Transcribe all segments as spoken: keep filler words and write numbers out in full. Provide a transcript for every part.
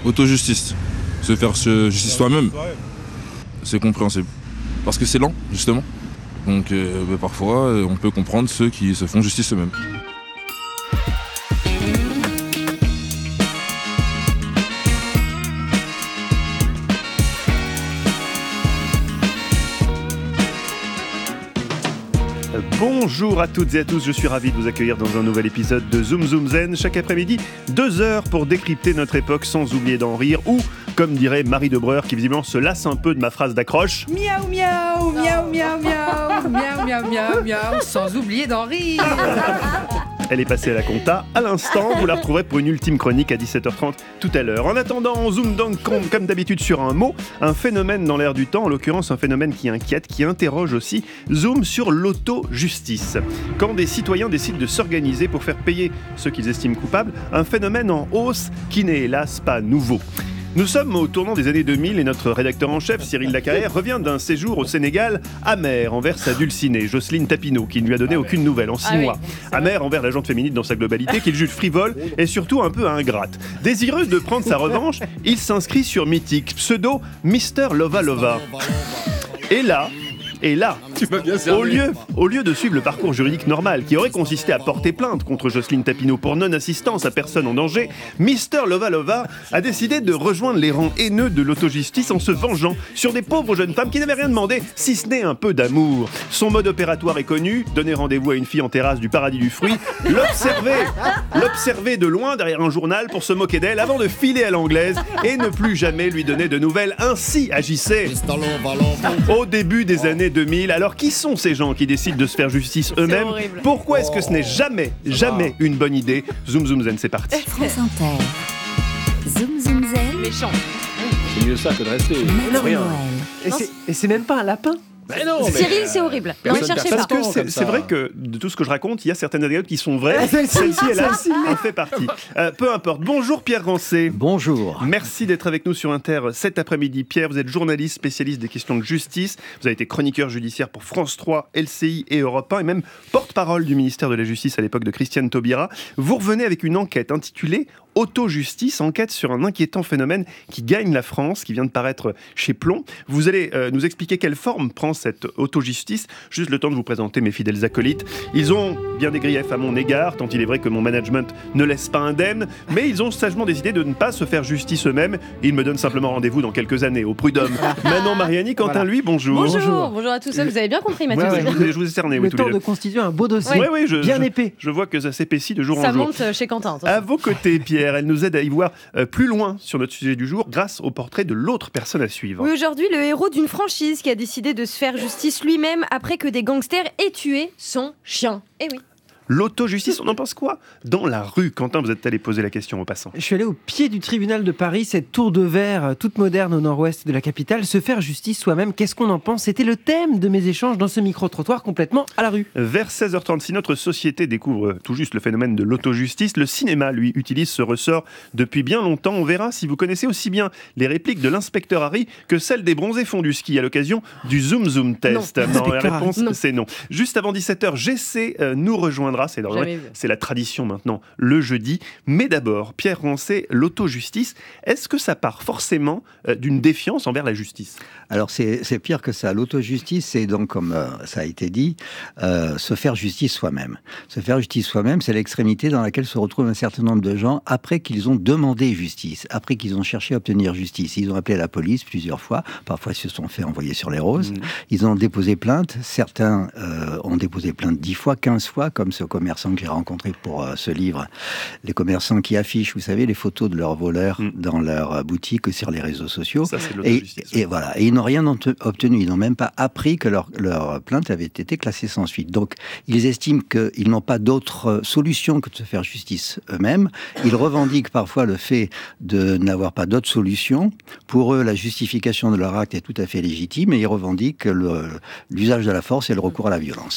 Auto-justice. Se faire justice soi-même, c'est compréhensible. Parce que c'est lent, justement. Donc euh, bah, parfois, on peut comprendre ceux qui se font justice eux-mêmes. Bonjour à toutes et à tous, je suis ravi de vous accueillir dans un nouvel épisode de Zoom Zoom Zen. Chaque après-midi, deux heures pour décrypter notre époque sans oublier d'en rire ou, comme dirait Marie Debreur qui visiblement se lasse un peu de ma phrase d'accroche. Miaou miaou, miaou miaou miaou, miaou miaou miaou miaou, sans oublier d'en rire. Elle est passée à la compta à l'instant, vous la retrouverez pour une ultime chronique à dix-sept heures trente tout à l'heure. En attendant, on zoome donc comme, comme d'habitude sur un mot, un phénomène dans l'air du temps, en l'occurrence un phénomène qui inquiète, qui interroge aussi. Zoom sur l'auto-justice. Quand des citoyens décident de s'organiser pour faire payer ceux qu'ils estiment coupables, un phénomène en hausse qui n'est hélas pas nouveau. Nous sommes au tournant des années deux mille et notre rédacteur en chef, Cyril Lacarrière, revient d'un séjour au Sénégal amer envers sa dulcinée, Jocelyne Tapineau, qui ne lui a donné aucune nouvelle en six ah mois. Oui, amer envers la gente féminine dans sa globalité, qu'il juge frivole et surtout un peu ingrate. Désireux de prendre sa revanche, il s'inscrit sur Mythique, pseudo Mister Lova Lova. Et là... Et là, au lieu, au lieu de suivre le parcours juridique normal qui aurait consisté à porter plainte contre Jocelyne Tapineau pour non-assistance à personne en danger, Mister Lova Lova a décidé de rejoindre les rangs haineux de l'autojustice en se vengeant sur des pauvres jeunes femmes qui n'avaient rien demandé, si ce n'est un peu d'amour. Son mode opératoire est connu, donner rendez-vous à une fille en terrasse du paradis du fruit, l'observer, l'observer de loin derrière un journal pour se moquer d'elle avant de filer à l'anglaise et ne plus jamais lui donner de nouvelles. Ainsi agissait au début des années deux mille. Alors qui sont ces gens qui décident de se faire justice eux-mêmes ? Pourquoi est-ce que ce n'est jamais, jamais une bonne idée ? Zoom Zoom Zen, c'est parti. France Inter. Zoom Zoom Zen. Méchant. C'est mieux ça que de rester. Marie Rien. Noël. Et c'est, et c'est même pas un lapin. Mais non, mais Cyril, c'est horrible. Non, Personne- cherchez Parce pas. que c'est, comme c'est ça. vrai que de tout ce que je raconte, il y a certaines anecdotes qui sont vraies. Ah, celle-ci, Celle-ci, elle, a- celle-ci. en fait partie. Euh, peu importe. Bonjour Pierre Rancé. Bonjour. Merci d'être avec nous sur Inter cet après-midi. Pierre, vous êtes journaliste spécialiste des questions de justice. Vous avez été chroniqueur judiciaire pour France trois, L C I et Europe un et même porte-parole du ministère de la Justice à l'époque de Christiane Taubira. Vous revenez avec une enquête intitulée Auto-justice, enquête sur un inquiétant phénomène qui gagne la France, qui vient de paraître chez Plomb. Vous allez euh, nous expliquer quelle forme prend cette auto-justice. Juste le temps de vous présenter mes fidèles acolytes. Ils ont bien des griefs à mon égard, tant il est vrai que mon management ne laisse pas indemne, mais ils ont sagement décidé de ne pas se faire justice eux-mêmes. Ils me donnent simplement rendez-vous dans quelques années au Prud'homme. Manon Mariani, Quentin Voilà. lui, bonjour. Bonjour. Bonjour. Bonjour à tous. Vous avez bien compris, Mathieu. Ouais, ouais, Ouais. je, vous ai, je vous ai cerné, oui, Le tous les temps deux. de constituer un beau dossier. Ouais, ouais, je, bien je- épais. Je vois que ça s'épaissit de jour Ça en jour. monte chez Quentin. attention. À vos côtés, Pierre, elle nous aide à y voir euh, plus loin sur notre sujet du jour grâce au portrait de l'autre personne à suivre. Oui, aujourd'hui, le héros d'une franchise qui a décidé de se faire justice lui-même après que des gangsters aient tué son chien. Eh oui. L'auto-justice, on en pense quoi ? Dans la rue, Quentin, vous êtes allé poser la question aux passants. Je suis allé au pied du tribunal de Paris, cette tour de verre euh, toute moderne au nord-ouest de la capitale. Se faire justice soi-même, qu'est-ce qu'on en pense ? C'était le thème de mes échanges dans ce micro-trottoir complètement à la rue. Vers seize heures trente, si notre société découvre tout juste le phénomène de l'auto-justice, le cinéma, lui, utilise ce ressort depuis bien longtemps. On verra si vous connaissez aussi bien les répliques de l'inspecteur Harry que celles des bronzés font du ski à l'occasion du Zoom Zoom test. Non. la Inspecteur réponse, Harry. Non. c'est non. Juste avant dix-sept heures, G C euh, nous rejoindra. C'est, Jamais normal, vu. c'est la tradition maintenant, le jeudi. Mais d'abord, Pierre Rancé, l'auto-justice, est-ce que ça part forcément euh, d'une défiance envers la justice ? Alors c'est, c'est pire que ça. L'autojustice, c'est donc, comme euh, ça a été dit, euh, se faire justice soi-même. Se faire justice soi-même, c'est l'extrémité dans laquelle se retrouvent un certain nombre de gens après qu'ils ont demandé justice, après qu'ils ont cherché à obtenir justice. Ils ont appelé la police plusieurs fois, parfois ils se sont fait envoyer sur les roses. Mmh. Ils ont déposé plainte. Certains euh, ont déposé plainte dix fois, quinze fois, comme ce commerçant que j'ai rencontré pour euh, ce livre. Les commerçants qui affichent, vous savez, les photos de leurs voleurs Mmh. dans leur euh, boutique ou sur les réseaux sociaux. Ça, c'est de Et, l'auto-justice. et voilà. Et ils n'ont rien ente- obtenu. Ils n'ont même pas appris que leur, leur plainte avait été classée sans suite. Donc, ils estiment qu'ils n'ont pas d'autre euh, solution que de se faire justice eux-mêmes. Ils revendiquent parfois le fait de n'avoir pas d'autre solution. Pour eux, la justification de leur acte est tout à fait légitime et ils revendiquent le- l'usage de la force et le recours à la violence.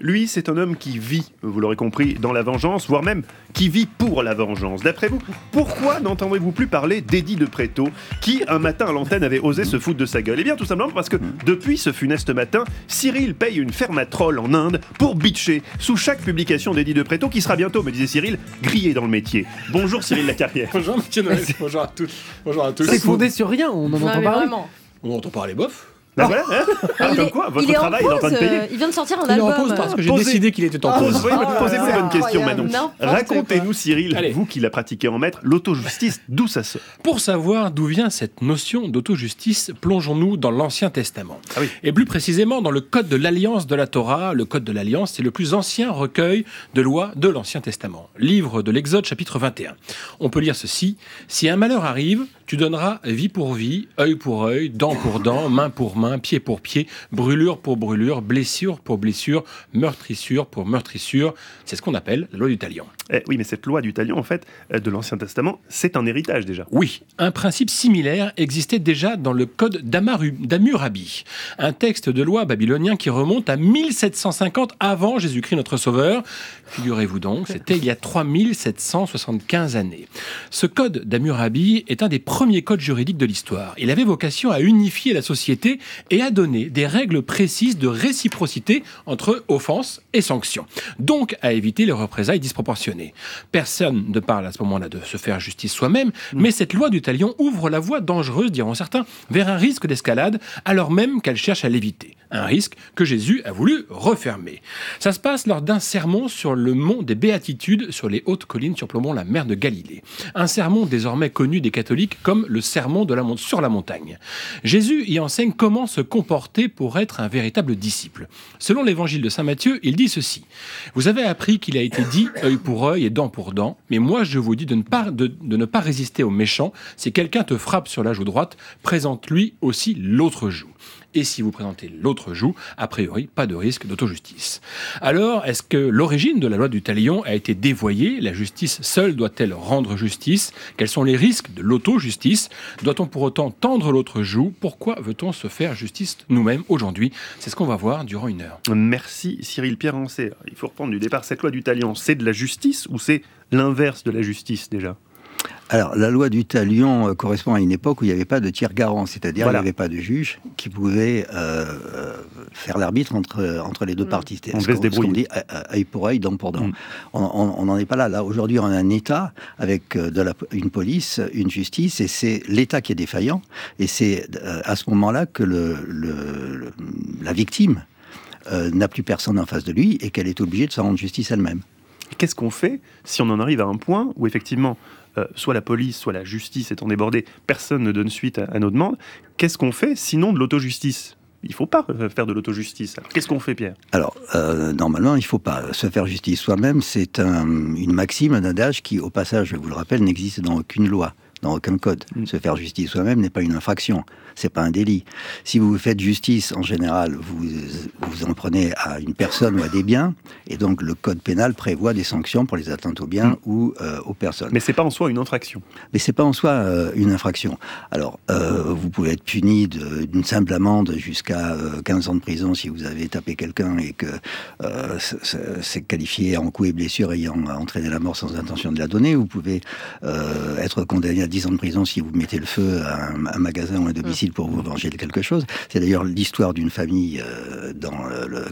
Lui, c'est un homme qui vit, vous l'aurez compris, dans la vengeance, voire même qui vit pour la vengeance. D'après vous, pourquoi n'entendrez-vous plus parler d'Eddie de Pretto, qui, un matin à l'antenne, avait osé se foutre de sa gueule? Eh bien, tout simplement parce que, depuis ce funeste matin, Cyril paye une ferme à trolls en Inde pour bitcher sous chaque publication d'Eddie de Pretto, qui sera bientôt, me disait Cyril, grillé dans le métier. Bonjour Cyril Lacarrière. Bonjour Monsieur Noël, bonjour à tous. Bonjour à tous. C'est fondé sur rien, on en Non, entend mais parler. vraiment. On entend parler bof. Ben voilà, hein Ah, Il comme est- quoi, votre il est en travail est en train de pause, payer. euh, Il vient de sortir un Il est album. en pause parce que j'ai Posez- décidé qu'il était en pause. Posez- Posez-vous les bonnes questions, incroyable. Manon. N'importe Racontez-nous, Cyril, Allez. vous qui la pratiquez en maître, l'autojustice, d'où ça sort? Pour savoir d'où vient cette notion d'autojustice, plongeons-nous dans l'Ancien Testament. Ah oui. Et plus précisément dans le Code de l'Alliance de la Torah. Le Code de l'Alliance, c'est le plus ancien recueil de lois de l'Ancien Testament. Livre de l'Exode, chapitre vingt et un. On peut lire ceci. « Si un malheur arrive, tu donneras vie pour vie, œil pour œil, dent pour dent, main pour main, pied pour pied, brûlure pour brûlure, blessure pour blessure, meurtrissure pour meurtrissure. » C'est ce qu'on appelle la loi du talion. Eh, oui, mais cette loi du talion, en fait, euh, de l'Ancien Testament, c'est un héritage déjà. Oui, un principe similaire existait déjà dans le code d'Amaru- d'Hammurabi, un texte de loi babylonien qui remonte à mille sept cent cinquante avant Jésus-Christ notre Sauveur. Figurez-vous donc, c'était il y a trois mille sept cent soixante-quinze années. Ce code d'Hammurabi est un des premiers codes juridiques de l'histoire. Il avait vocation à unifier la société et à donner des règles précises de réciprocité entre offenses et sanctions, donc à éviter les représailles disproportionnées. Personne ne parle à ce moment-là de se faire justice soi-même, mais cette loi du talion ouvre la voie dangereuse, diront certains, vers un risque d'escalade, alors même qu'elle cherche à l'éviter. Un risque que Jésus a voulu refermer. Ça se passe lors d'un sermon sur le mont des Béatitudes, sur les hautes collines surplombant la mer de Galilée. Un sermon désormais connu des catholiques comme le sermon de la mon- sur la montagne. Jésus y enseigne comment se comporter pour être un véritable disciple. Selon l'évangile de saint Matthieu, il dit ceci. « Vous avez appris qu'il a été dit œil pour œil et dent pour dent, mais moi je vous dis de ne pas, de, de ne pas résister aux méchants. Si quelqu'un te frappe sur la joue droite, présente-lui aussi l'autre joue. Et si vous présentez l'autre joue, a priori, pas de risque d'autojustice. » Alors, est-ce que l'origine de la loi du talion a été dévoyée? La justice seule doit-elle rendre justice? Quels sont les risques de l'autojustice? Doit-on pour autant tendre l'autre joue? Pourquoi veut-on se faire justice nous-mêmes aujourd'hui? C'est ce qu'on va voir durant une heure. Merci Cyril Pierre Rancé. Il faut reprendre du départ. Cette loi du talion, c'est de la justice ou c'est l'inverse de la justice déjà? Alors, la loi du talion euh, correspond à une époque où il n'y avait pas de tiers garant, c'est-à-dire Voilà. il n'y avait pas de juge qui pouvait euh, euh, faire l'arbitre entre, entre les deux parties. C'était On ce devait qu'on- se ce qu'on débrouiller. dit euh, euh, œil pour œil, dent pour dent. Mm. On n'en est pas là. Là, aujourd'hui, on a un État avec euh, de la, une police, une justice, et c'est l'État qui est défaillant. Et c'est euh, à ce moment-là que le, le- le- la victime euh, n'a plus personne en face de lui et qu'elle est obligée de se rendre justice elle-même. Qu'est-ce qu'on fait si on en arrive à un point où effectivement, euh, soit la police, soit la justice étant débordée, personne ne donne suite à, à nos demandes? Qu'est-ce qu'on fait sinon de l'autojustice? Il ne faut pas euh, faire de l'autojustice. Alors, qu'est-ce qu'on fait, Pierre? Alors, euh, normalement, il ne faut pas se faire justice soi-même. C'est un- une maxime, un adage qui, au passage, je vous le rappelle, n'existe dans aucune loi, dans aucun code. Mm. Se faire justice soi-même n'est pas une infraction, c'est pas un délit. Si vous vous faites justice, en général, vous vous en prenez à une personne ou à des biens, et donc le code pénal prévoit des sanctions pour les atteintes aux biens Mm. ou euh, aux personnes. Mais c'est pas en soi une infraction. Mais c'est pas en soi euh, une infraction. Alors, euh, vous pouvez être puni de- d'une simple amende jusqu'à euh, quinze ans de prison si vous avez tapé quelqu'un et que euh, c'est- c'est c'est qualifié en coup et blessure ayant entraîné la mort sans intention de la donner. Vous pouvez euh, être condamné à dix ans de prison si vous mettez le feu à un, un magasin ou un domicile pour vous venger de quelque chose. C'est d'ailleurs l'histoire d'une famille euh, dans le, le,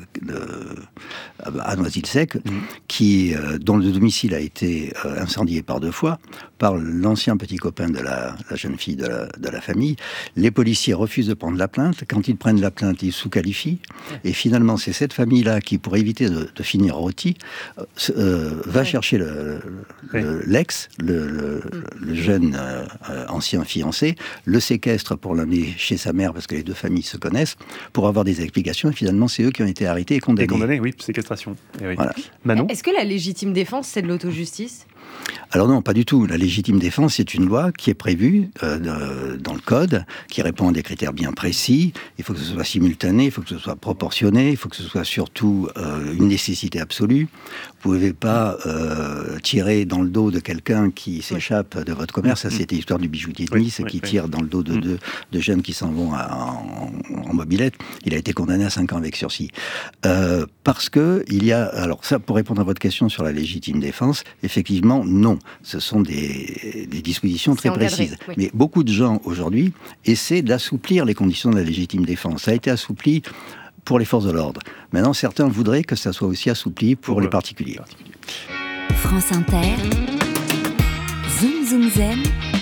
le- à Noisy-le-Sec qui, euh, dont le domicile a été euh, incendié par deux fois par l'ancien petit copain de la, la jeune fille de la, de la famille. Les policiers refusent de prendre la plainte. Quand ils prennent la plainte, ils sous-qualifient. Et finalement, c'est cette famille-là qui, pour éviter de, de finir rôti, euh, euh, va Ouais. chercher le, le- le- l'ex, le, le- le jeune euh, euh, ancien fiancé, le séquestre pour l'amener chez sa mère, parce que les deux familles se connaissent, pour avoir des explications. Et finalement, c'est eux qui ont été arrêtés et condamnés. Des condamnés, oui, séquestration. Eh oui. Voilà. Manon? Est-ce que la légitime défense, c'est de l'autojustice? Alors non, pas du tout. La légitime défense, c'est une loi qui est prévue euh, de, dans le code, qui répond à des critères bien précis. Il faut que ce soit simultané, il faut que ce soit proportionné, il faut que ce soit surtout euh, une nécessité absolue. Vous ne pouvez pas euh, tirer dans le dos de quelqu'un qui s'échappe de votre commerce. Ça, c'était l'histoire du bijoutier de Nice, oui, qui oui, tire oui. dans le dos de, de, de jeunes qui s'en vont à, en, en mobilette. Il a été condamné à cinq ans avec sursis. Euh, parce que il y a... Alors ça, pour répondre à votre question sur la légitime défense, effectivement, non. Ce sont des, des dispositions très encadré, précises. Oui. Mais beaucoup de gens, aujourd'hui, essaient d'assouplir les conditions de la légitime défense. Ça a été assoupli pour les forces de l'ordre. Maintenant, certains voudraient que ça soit aussi assoupli pour, pour les particuliers. France Inter, Zoom Zoom Zen,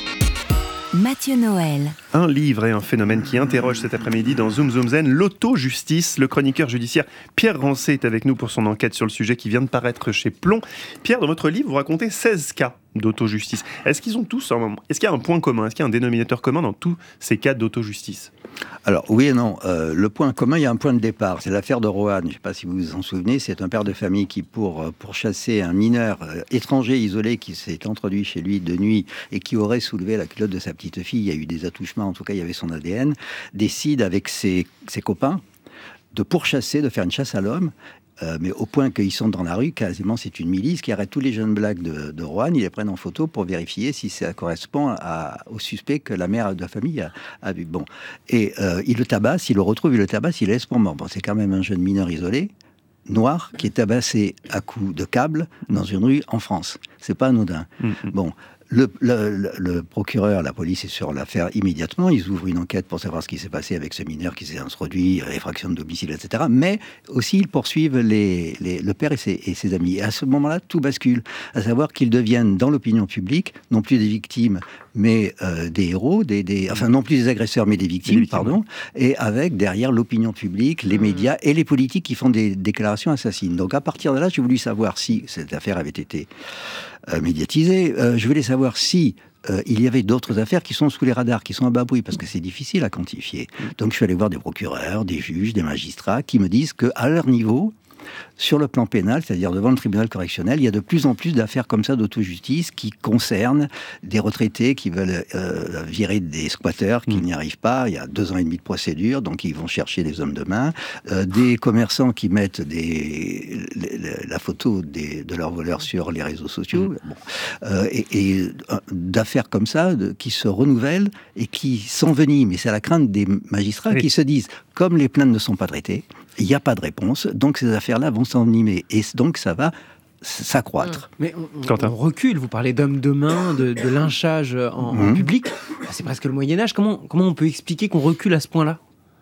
Mathieu Noël. Un livre et un phénomène qui interroge cet après-midi dans Zoom Zoom Zen, l'auto-justice. Le chroniqueur judiciaire Pierre Rancé est avec nous pour son enquête sur le sujet qui vient de paraître chez Plomb. Pierre, dans votre livre, vous racontez seize cas d'auto-justice. Est-ce qu'ils ont tous un... Est-ce qu'il y a un point commun? Est-ce qu'il y a un dénominateur commun dans tous ces cas d'auto-justice? Alors, oui et non. Euh, le point commun, il y a un point de départ. C'est l'affaire de Roanne. Je ne sais pas si vous vous en souvenez. C'est un père de famille qui, pour, pour chasser un mineur euh, étranger isolé qui s'est introduit chez lui de nuit et qui aurait soulevé la culotte de sa petite fille, il y a eu des attouchements, en tout cas, il y avait son A D N, décide avec ses, ses copains de pourchasser, de faire une chasse à l'homme. Euh, mais au point qu'ils sont dans la rue, quasiment c'est une milice qui arrête tous les jeunes blacks de, de Roanne, ils les prennent en photo pour vérifier si ça correspond à, au suspect que la mère de la famille a, a vu. Bon. Et euh, il le tabasse, il le retrouve, il le tabasse, il le laisse pour mort. Bon, c'est quand même un jeune mineur isolé, noir, qui est tabassé à coups de câble dans une rue en France. C'est pas anodin. Mm-hmm. Bon. Le, le, le, le procureur, la police est sur l'affaire immédiatement. Ils ouvrent une enquête pour savoir ce qui s'est passé avec ce mineur qui s'est introduit, effraction de domicile, et cetera. Mais aussi, ils poursuivent les, les, le père et ses, et ses amis. Et à ce moment-là, tout bascule. À savoir qu'ils deviennent, dans l'opinion publique, non plus des victimes, mais euh, des héros, des, des, enfin non plus des agresseurs, mais des victimes, des victimes, pardon. Et avec, derrière, l'opinion publique, les médias et les politiques qui font des déclarations assassines. Donc à partir de là, j'ai voulu savoir si cette affaire avait été euh, médiatisée. Euh, je voulais savoir voir si euh, il y avait d'autres affaires qui sont sous les radars, qui sont à bas bruit, parce que c'est difficile à quantifier. Donc je suis allé voir des procureurs, des juges, des magistrats, qui me disent qu'à leur niveau, sur le plan pénal, c'est-à-dire devant le tribunal correctionnel, il y a de plus en plus d'affaires comme ça d'auto-justice qui concernent des retraités qui veulent euh, virer des squatteurs qui mmh. n'y arrivent pas. Il y a deux ans et demi de procédure, donc ils vont chercher des hommes de main. Euh, des commerçants qui mettent des, les, les, la photo des, de leurs voleurs sur les réseaux sociaux. Mmh. Bon. Euh, et et euh, d'affaires comme ça de, qui se renouvellent et qui s'enveniment. Et c'est à la crainte des magistrats oui. qui se disent, comme les plaintes ne sont pas traitées, il n'y a pas de réponse, donc ces affaires-là vont s'envenimer. Et donc ça va s'accroître. Mais on, on, on recule, vous parlez d'hommes de main, de, de lynchage en, mmh. en public. C'est presque le Moyen-Âge. Comment, comment on peut expliquer qu'on recule à ce point-là ?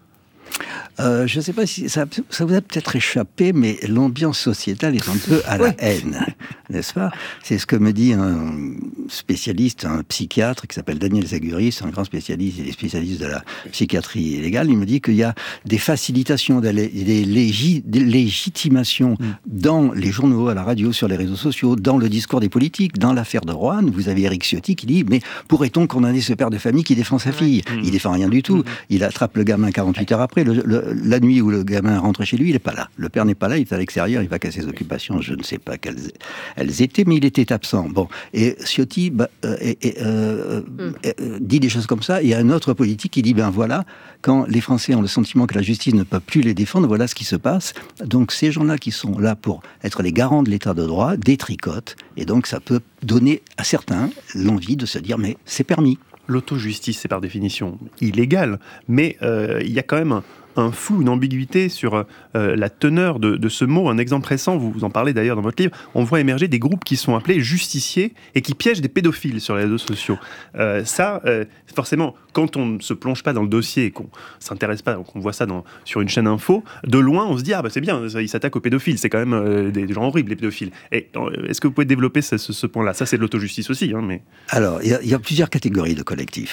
Euh, je ne sais pas si ça, ça vous a peut-être échappé, mais l'ambiance sociétale est un peu à la haine, n'est-ce pas ? C'est ce que me dit un spécialiste, un psychiatre qui s'appelle Daniel Zaguris, un grand spécialiste, il est spécialiste de la psychiatrie légale. Il me dit qu'il y a des facilitations, des, légi, des légitimations mm. dans les journaux, à la radio, sur les réseaux sociaux, dans le discours des politiques, dans l'affaire de Roanne. Vous avez Éric Ciotti qui dit « Mais pourrait-on condamner ce père de famille qui défend sa fille ?» mm. Il défend rien du tout. Mm. Il attrape le gamin quarante-huit heures après. Le, le, la nuit où le gamin rentre chez lui, il n'est pas là. Le père n'est pas là, il est à l'extérieur, il va qu'à ses occupations. Je ne sais pas quelles elles étaient, mais il était absent. Bon, et Ciotti bah, euh, et, et, euh, mm. euh, dit des choses comme ça. Il y a un autre politique qui dit, ben voilà, quand les Français ont le sentiment que la justice ne peut plus les défendre, voilà ce qui se passe. Donc ces gens-là qui sont là pour être les garants de l'état de droit, détricotent. Et donc ça peut donner à certains l'envie de se dire, mais c'est permis. L'auto-justice, c'est par définition illégal, mais euh, il y a quand même un, un flou, une ambiguïté sur euh, la teneur de, de ce mot. Un exemple récent, vous, vous en parlez d'ailleurs dans votre livre, on voit émerger des groupes qui sont appelés justiciers et qui piègent des pédophiles sur les réseaux sociaux. Euh, ça, euh, forcément, quand on ne se plonge pas dans le dossier et qu'on ne s'intéresse pas, qu'on voit ça dans, sur une chaîne info, de loin, on se dit « Ah bah c'est bien, ils s'attaquent aux pédophiles, c'est quand même euh, des, des gens horribles, les pédophiles. » Et euh, est-ce que vous pouvez développer ce, ce, ce point-là ? Ça, c'est de l'auto-justice aussi. Hein, mais... Alors, il y, y a plusieurs catégories de collectifs.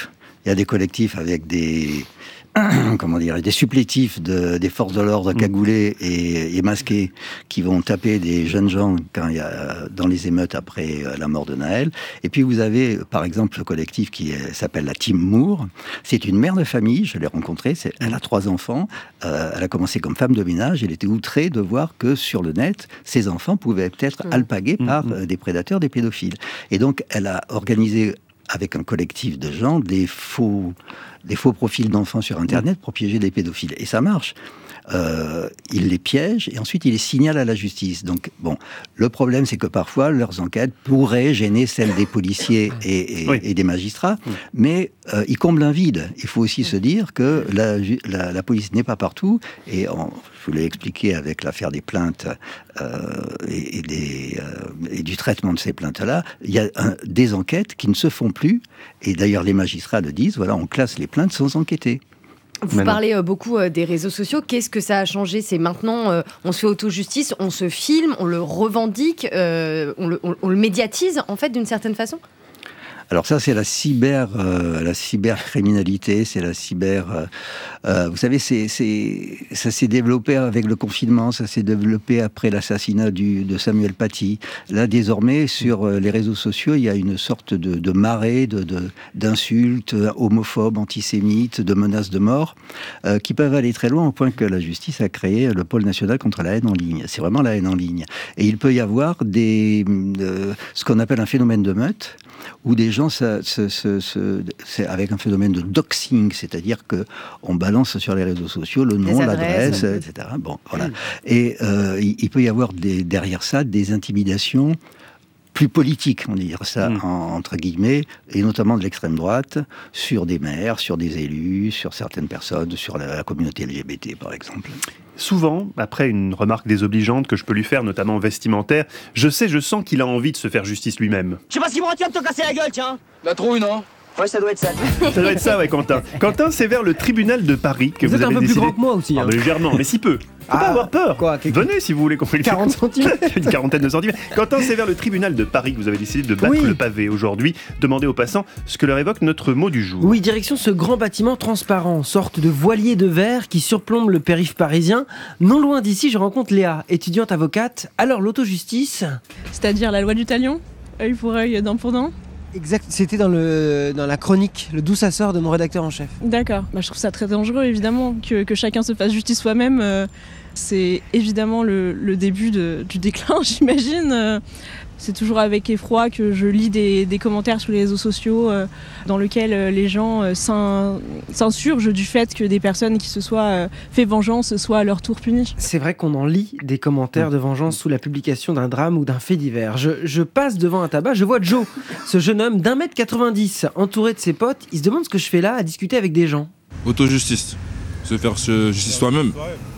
Il y a des collectifs avec des... comment dire, des supplétifs de, des forces de l'ordre cagoulés et, et masqués qui vont taper des jeunes gens quand il y a, dans les émeutes après la mort de Naël. Et puis vous avez, par exemple, le collectif qui est, s'appelle la Team Moore. C'est une mère de famille, je l'ai rencontrée, c'est, elle a trois enfants. Euh, elle a commencé comme femme de ménage. Elle était outrée de voir que sur le net, ses enfants pouvaient être alpagués par euh, des prédateurs, des pédophiles. Et donc, elle a organisé avec un collectif de gens des faux... des faux profils d'enfants sur Internet pour piéger des pédophiles. Et ça marche. Euh, ils les piègent et ensuite ils les signalent à la justice. Donc, bon, le problème, c'est que parfois, leurs enquêtes pourraient gêner celles des policiers et, et, oui. et des magistrats, oui. mais euh, ils comblent un vide. Il faut aussi se dire que la, la, la police n'est pas partout, et en, je vous l'ai expliqué avec l'affaire des plaintes euh, et, et, des, euh, et du traitement de ces plaintes-là, il y a un, des enquêtes qui ne se font plus, et d'ailleurs les magistrats le disent, voilà, on classe les plaintes sans enquêter. Vous Maintenant. parlez euh, beaucoup euh, des réseaux sociaux. Qu'est-ce que ça a changé ? C'est maintenant, euh, on se fait auto-justice, on se filme, on le revendique, euh, on, le, on, on le médiatise, en fait, d'une certaine façon ? Alors ça, c'est la cyber, euh, la cybercriminalité, c'est la cyber... Euh, euh, vous savez, c'est, c'est, ça s'est développé avec le confinement, ça s'est développé après l'assassinat du, de Samuel Paty. Là, désormais, sur les réseaux sociaux, il y a une sorte de, de marée de, de, d'insultes homophobes, antisémites, de menaces de mort, euh, qui peuvent aller très loin, au point que la justice a créé le pôle national contre la haine en ligne. C'est vraiment la haine en ligne. Et il peut y avoir des, euh, ce qu'on appelle un phénomène de meute, où des gens, ça, ça, ça, ça, c'est avec un phénomène de doxing, c'est-à-dire que on balance sur les réseaux sociaux le nom, l'adresse, et cetera. Bon, voilà. Et euh, il, il peut y avoir des, derrière ça des intimidations plus politiques, on dirait ça, mmh. en, entre guillemets, et notamment de l'extrême droite, sur des maires, sur des élus, sur certaines personnes, sur la, la communauté L G B T, par exemple. Souvent, après une remarque désobligeante que je peux lui faire, notamment vestimentaire, je sais, je sens qu'il a envie de se faire justice lui-même. Je sais pas si moi tu vas me te casser la gueule, tiens. La trouille, non ? Ouais, ça doit être ça. Ça doit être ça, ouais, Quentin. Quentin, c'est vers le tribunal de Paris que vous, vous avez décidé... Vous êtes un peu décidé... plus grand que moi aussi. Hein. Ah, légèrement, mais si peu. Faut ah, pas avoir peur. Quoi, quelque... Venez si vous voulez qu'on fait le quarante centimètres. Une quarantaine de centimètres. Quentin, c'est vers le tribunal de Paris que vous avez décidé de battre oui. le pavé aujourd'hui. Demandez aux passants ce que leur évoque notre mot du jour. Oui, direction ce grand bâtiment transparent, sorte de voilier de verre qui surplombe le périph' parisien. Non loin d'ici, je rencontre Léa, étudiante avocate. Alors, l'autojustice ? C'est-à-dire la loi du talion ? Œil pour œil, dent pour dent ? Exact, c'était dans, le, dans la chronique, le d'où ça sort de mon rédacteur en chef. D'accord, bah, je trouve ça très dangereux évidemment, que, que chacun se fasse justice soi-même. Euh, c'est évidemment le, le début de, du déclin, j'imagine. Euh, c'est toujours avec effroi que je lis des, des commentaires sur les réseaux sociaux euh, dans lesquels euh, les gens euh, s'in, s'insurgent du fait que des personnes qui se soient euh, fait vengeance soient à leur tour punies. C'est vrai qu'on en lit des commentaires de vengeance sous la publication d'un drame ou d'un fait divers. Je, je passe devant un tabac, je vois Joe, ce jeune homme d'un mètre quatre-vingt-dix, entouré de ses potes. Il se demande ce que je fais là à discuter avec des gens. Autojustice. Se faire justice soi-même,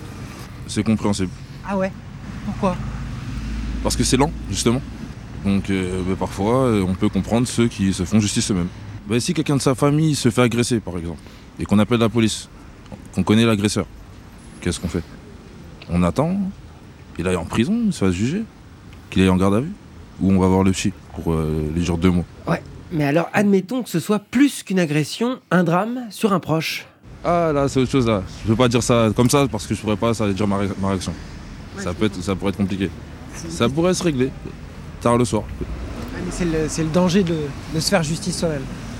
c'est compréhensible. Ah ouais ? Pourquoi ? Parce que c'est lent, justement. Donc euh, bah, parfois, euh, on peut comprendre ceux qui se font justice eux-mêmes. Bah, si quelqu'un de sa famille se fait agresser, par exemple, et qu'on appelle la police, qu'on connaît l'agresseur, qu'est-ce qu'on fait ? On attend, il aille en prison, il se fasse juger, qu'il aille en garde à vue, ou on va voir le psy pour euh, les jours de deux mois. Ouais, mais alors admettons que ce soit plus qu'une agression, un drame sur un proche. Ah là, c'est autre chose là. Je veux pas dire ça comme ça parce que je pourrais pas, ça allait dire ma, ré- ma réaction. Ouais, ça, peut être, ça pourrait être compliqué. Ça pourrait se régler. Tard le soir. Ah, mais c'est, le, c'est le danger de, de se faire justice soi-même.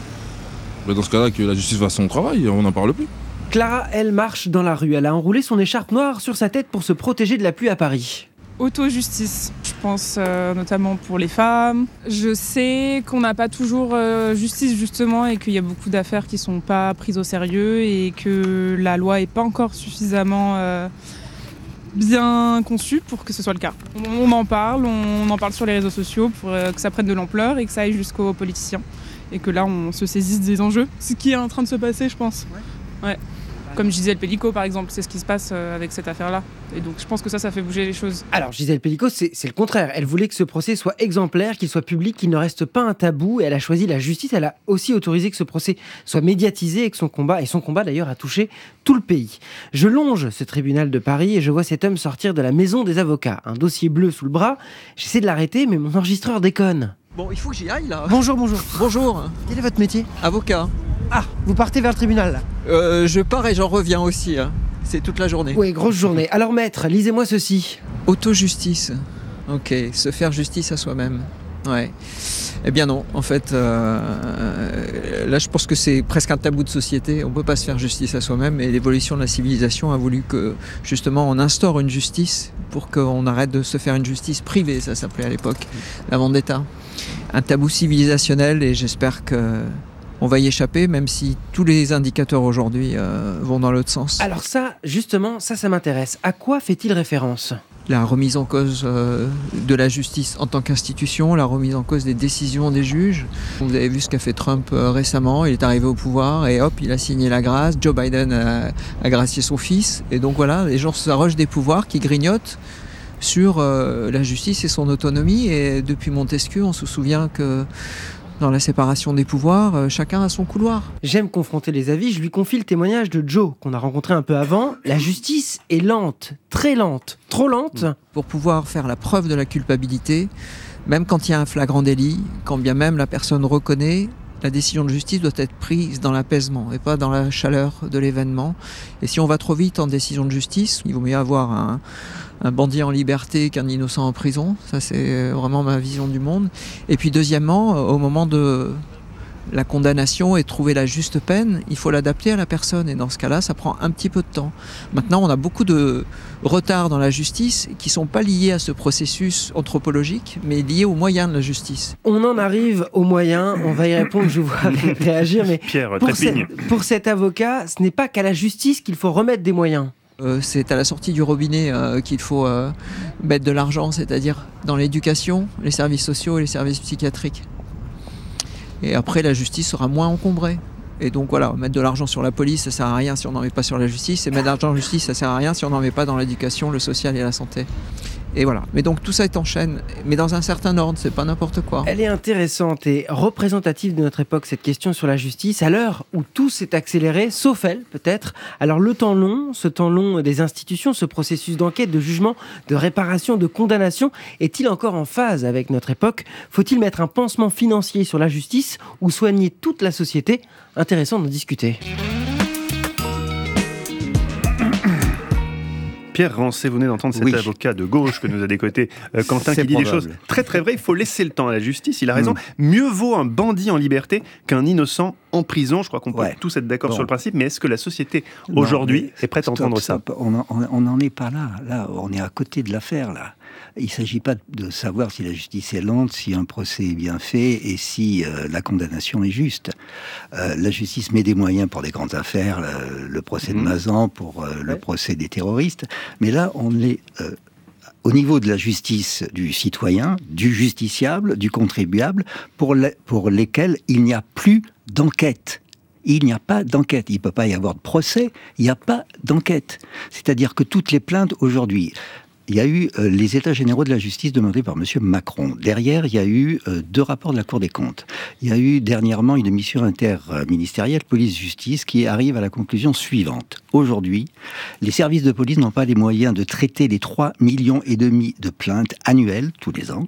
Mais dans ce cas-là, que la justice fasse son travail, on n'en parle plus. Clara, elle, marche dans la rue. Elle a enroulé son écharpe noire sur sa tête pour se protéger de la pluie à Paris. Auto-justice, je pense euh, notamment pour les femmes. Je sais qu'on n'a pas toujours euh, justice justement et qu'il y a beaucoup d'affaires qui ne sont pas prises au sérieux et que la loi n'est pas encore suffisamment... Euh, bien conçu pour que ce soit le cas. On en parle, on en parle sur les réseaux sociaux pour que ça prenne de l'ampleur et que ça aille jusqu'aux politiciens. Et que là, on se saisisse des enjeux. C'est ce qui est en train de se passer, je pense. Ouais. Ouais. Comme Gisèle Pellicot, par exemple, c'est ce qui se passe avec cette affaire-là. Et donc, je pense que ça, ça fait bouger les choses. Alors, Gisèle Pellicot, c'est, c'est le contraire. Elle voulait que ce procès soit exemplaire, qu'il soit public, qu'il ne reste pas un tabou. Et elle a choisi la justice. Elle a aussi autorisé que ce procès soit médiatisé et que son combat, et son combat d'ailleurs, a touché tout le pays. Je longe ce tribunal de Paris et je vois cet homme sortir de la maison des avocats. Un dossier bleu sous le bras. J'essaie de l'arrêter, mais mon enregistreur déconne. Bon, il faut que j'y aille là. Bonjour, bonjour. Bonjour. Quel est votre métier ? Avocat. Ah, vous partez vers le tribunal là. Euh, je pars et j'en reviens aussi. Hein. C'est toute la journée. Oui, grosse journée. Alors maître, lisez-moi ceci. Auto-justice. Ok, se faire justice à soi-même. Ouais. Eh bien non, en fait, euh, là je pense que c'est presque un tabou de société. On ne peut pas se faire justice à soi-même et l'évolution de la civilisation a voulu que justement on instaure une justice pour qu'on arrête de se faire une justice privée, ça s'appelait à l'époque, la vendetta. Un tabou civilisationnel et j'espère que on va y échapper, même si tous les indicateurs aujourd'hui euh, vont dans l'autre sens. Alors ça, justement, ça, ça m'intéresse. À quoi fait-il référence ? La remise en cause euh, de la justice en tant qu'institution, la remise en cause des décisions des juges. Vous avez vu ce qu'a fait Trump euh, récemment, il est arrivé au pouvoir et hop, il a signé la grâce. Joe Biden a, a gracié son fils. Et donc voilà, les gens s'arrogent des pouvoirs qui grignotent sur euh, la justice et son autonomie. Et depuis Montesquieu, on se souvient que dans la séparation des pouvoirs, euh, chacun a son couloir. J'aime confronter les avis, je lui confie le témoignage de Joe, qu'on a rencontré un peu avant. La justice est lente, très lente, trop lente. Pour pouvoir faire la preuve de la culpabilité, même quand il y a un flagrant délit, quand bien même la personne reconnaît, la décision de justice doit être prise dans l'apaisement et pas dans la chaleur de l'événement. Et si on va trop vite en décision de justice, il vaut mieux avoir un, un bandit en liberté qu'un innocent en prison. Ça, c'est vraiment ma vision du monde. Et puis deuxièmement, au moment de la condamnation et trouver la juste peine, il faut l'adapter à la personne. Et dans ce cas-là, ça prend un petit peu de temps. Maintenant, on a beaucoup de retard dans la justice qui ne sont pas liés à ce processus anthropologique, mais liés aux moyens de la justice. On en arrive aux moyens. On va y répondre, je vous vois réagir. Mais Pierre, pour, trépigne. ce, pour cet avocat, ce n'est pas qu'à la justice qu'il faut remettre des moyens. Euh, c'est à la sortie du robinet euh, qu'il faut euh, mettre de l'argent, c'est-à-dire dans l'éducation, les services sociaux et les services psychiatriques. Et après, la justice sera moins encombrée. Et donc voilà, mettre de l'argent sur la police, ça sert à rien si on n'en met pas sur la justice. Et mettre de l'argent en justice, ça sert à rien si on n'en met pas dans l'éducation, le social et la santé. Et voilà. Mais donc tout ça est en chaîne, mais dans un certain ordre, c'est pas n'importe quoi. Elle est intéressante et représentative de notre époque, cette question sur la justice, à l'heure où tout s'est accéléré, sauf elle, peut-être. Alors le temps long, ce temps long des institutions, ce processus d'enquête, de jugement, de réparation, de condamnation, est-il encore en phase avec notre époque ? Faut-il mettre un pansement financier sur la justice ou soigner toute la société ? Intéressant d'en discuter. Pierre Rancé, vous venez d'entendre cet Oui. avocat de gauche que nous a décoté euh, Quentin C'est qui dit probable. des choses très très vraies. Il faut laisser le temps à la justice, il a raison. Mm. Mieux vaut un bandit en liberté qu'un innocent en prison. Je crois qu'on peut Ouais. tous être d'accord Bon. sur le principe, mais est-ce que la société Non, aujourd'hui mais est prête à stop, entendre stop. ça On n'en est pas là. Là, on est à côté de l'affaire, là. Il ne s'agit pas de savoir si la justice est lente, si un procès est bien fait et si euh, la condamnation est juste. Euh, la justice met des moyens pour des grandes affaires, le, le procès Mmh. de Mazan, pour euh, le Ouais. procès des terroristes. Mais là, on est euh, au niveau de la justice du citoyen, du justiciable, du contribuable, pour, le- pour lesquels il n'y a plus d'enquête. Il n'y a pas d'enquête. Il ne peut pas y avoir de procès. Il n'y a pas d'enquête. C'est-à-dire que toutes les plaintes aujourd'hui... Il y a eu euh, les états généraux de la justice demandés par M. Macron. Derrière, il y a eu euh, deux rapports de la Cour des comptes. Il y a eu dernièrement une mission interministérielle police-justice qui arrive à la conclusion suivante. Aujourd'hui, les services de police n'ont pas les moyens de traiter les trois millions et demi de plaintes annuelles, tous les ans,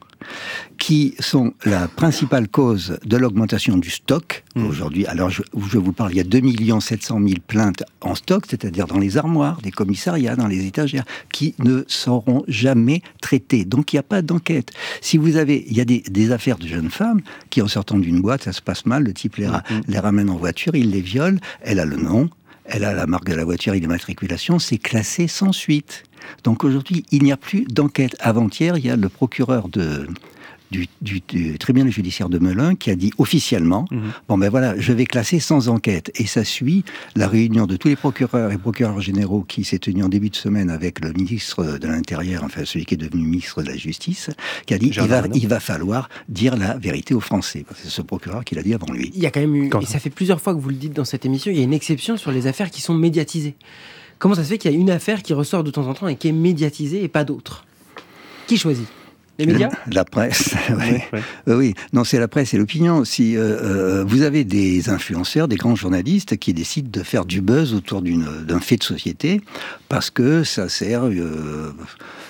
qui sont la principale cause de l'augmentation du stock. Mmh. Aujourd'hui, alors je, je vous parle, il y a deux millions sept cent mille plaintes en stock, c'est-à-dire dans les armoires, des commissariats, dans les étagères, qui ne seront jamais traitées. Donc il n'y a pas d'enquête. Si vous avez, il y a des, des affaires de jeunes femmes qui, en sortant d'une boîte, ça se passe mal, le type les, ra- mmh. les ramène en voiture, il les viole, elle a le nom, elle a la marque de la voiture et l'immatriculation, c'est classé sans suite. Donc aujourd'hui, il n'y a plus d'enquête. Avant-hier, il y a le procureur de... Du, du, du tribunal judiciaire de Melun qui a dit officiellement mmh. bon ben voilà, je vais classer sans enquête. Et ça suit la réunion de tous les procureurs et procureurs généraux qui s'est tenue en début de semaine avec le ministre de l'Intérieur, enfin celui qui est devenu ministre de la Justice, qui a dit il va, il va falloir dire la vérité aux Français. C'est ce procureur qui l'a dit avant lui. Il y a quand même eu, Quand et ça fait plusieurs fois que vous le dites dans cette émission, il y a une exception sur les affaires qui sont médiatisées. Comment ça se fait qu'il y a une affaire qui ressort de temps en temps et qui est médiatisée et pas d'autres ? Qui choisit ? Les médias ? La presse, oui. Ouais, ouais. Euh, oui. Non, c'est la presse et l'opinion. Si euh, euh, vous avez des influenceurs, des grands journalistes qui décident de faire du buzz autour d'une, d'un fait de société, parce que ça sert euh,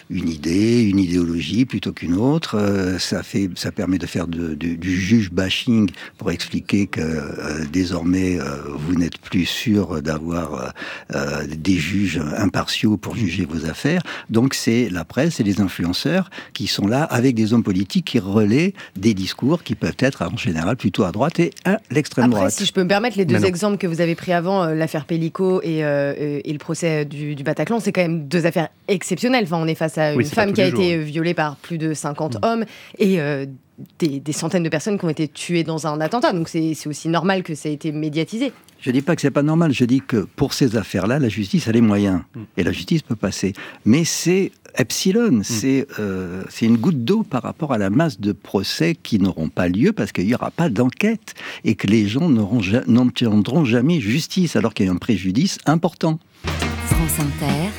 une idée, une idéologie plutôt qu'une autre. Euh, ça fait, ça permet de faire de, de, du juge bashing pour expliquer que euh, désormais euh, vous n'êtes plus sûr d'avoir euh, des juges impartiaux pour juger vos affaires. Donc c'est la presse et les influenceurs qui sont là avec des hommes politiques qui relaient des discours qui peuvent être en général plutôt à droite et à l'extrême Après, droite. si je peux me permettre, les deux Maintenant. exemples que vous avez pris avant, euh, l'affaire Pellico et, euh, et le procès du, du Bataclan, c'est quand même deux affaires exceptionnelles. Enfin, on est face à une Oui, c'est pas femme tous qui a les jours, été oui. violée par plus de cinquante hommes et euh, des, des centaines de personnes qui ont été tuées dans un attentat. Donc c'est c'est aussi normal que ça ait été médiatisé. Je dis pas que c'est pas normal, je dis que pour ces affaires-là, la justice a les moyens. Et la justice peut passer. Mais c'est epsilon, c'est euh, c'est une goutte d'eau par rapport à la masse de procès qui n'auront pas lieu parce qu'il n'y aura pas d'enquête et que les gens n'auront ja- n'obtiendront jamais justice alors qu'il y a un préjudice important. France Inter.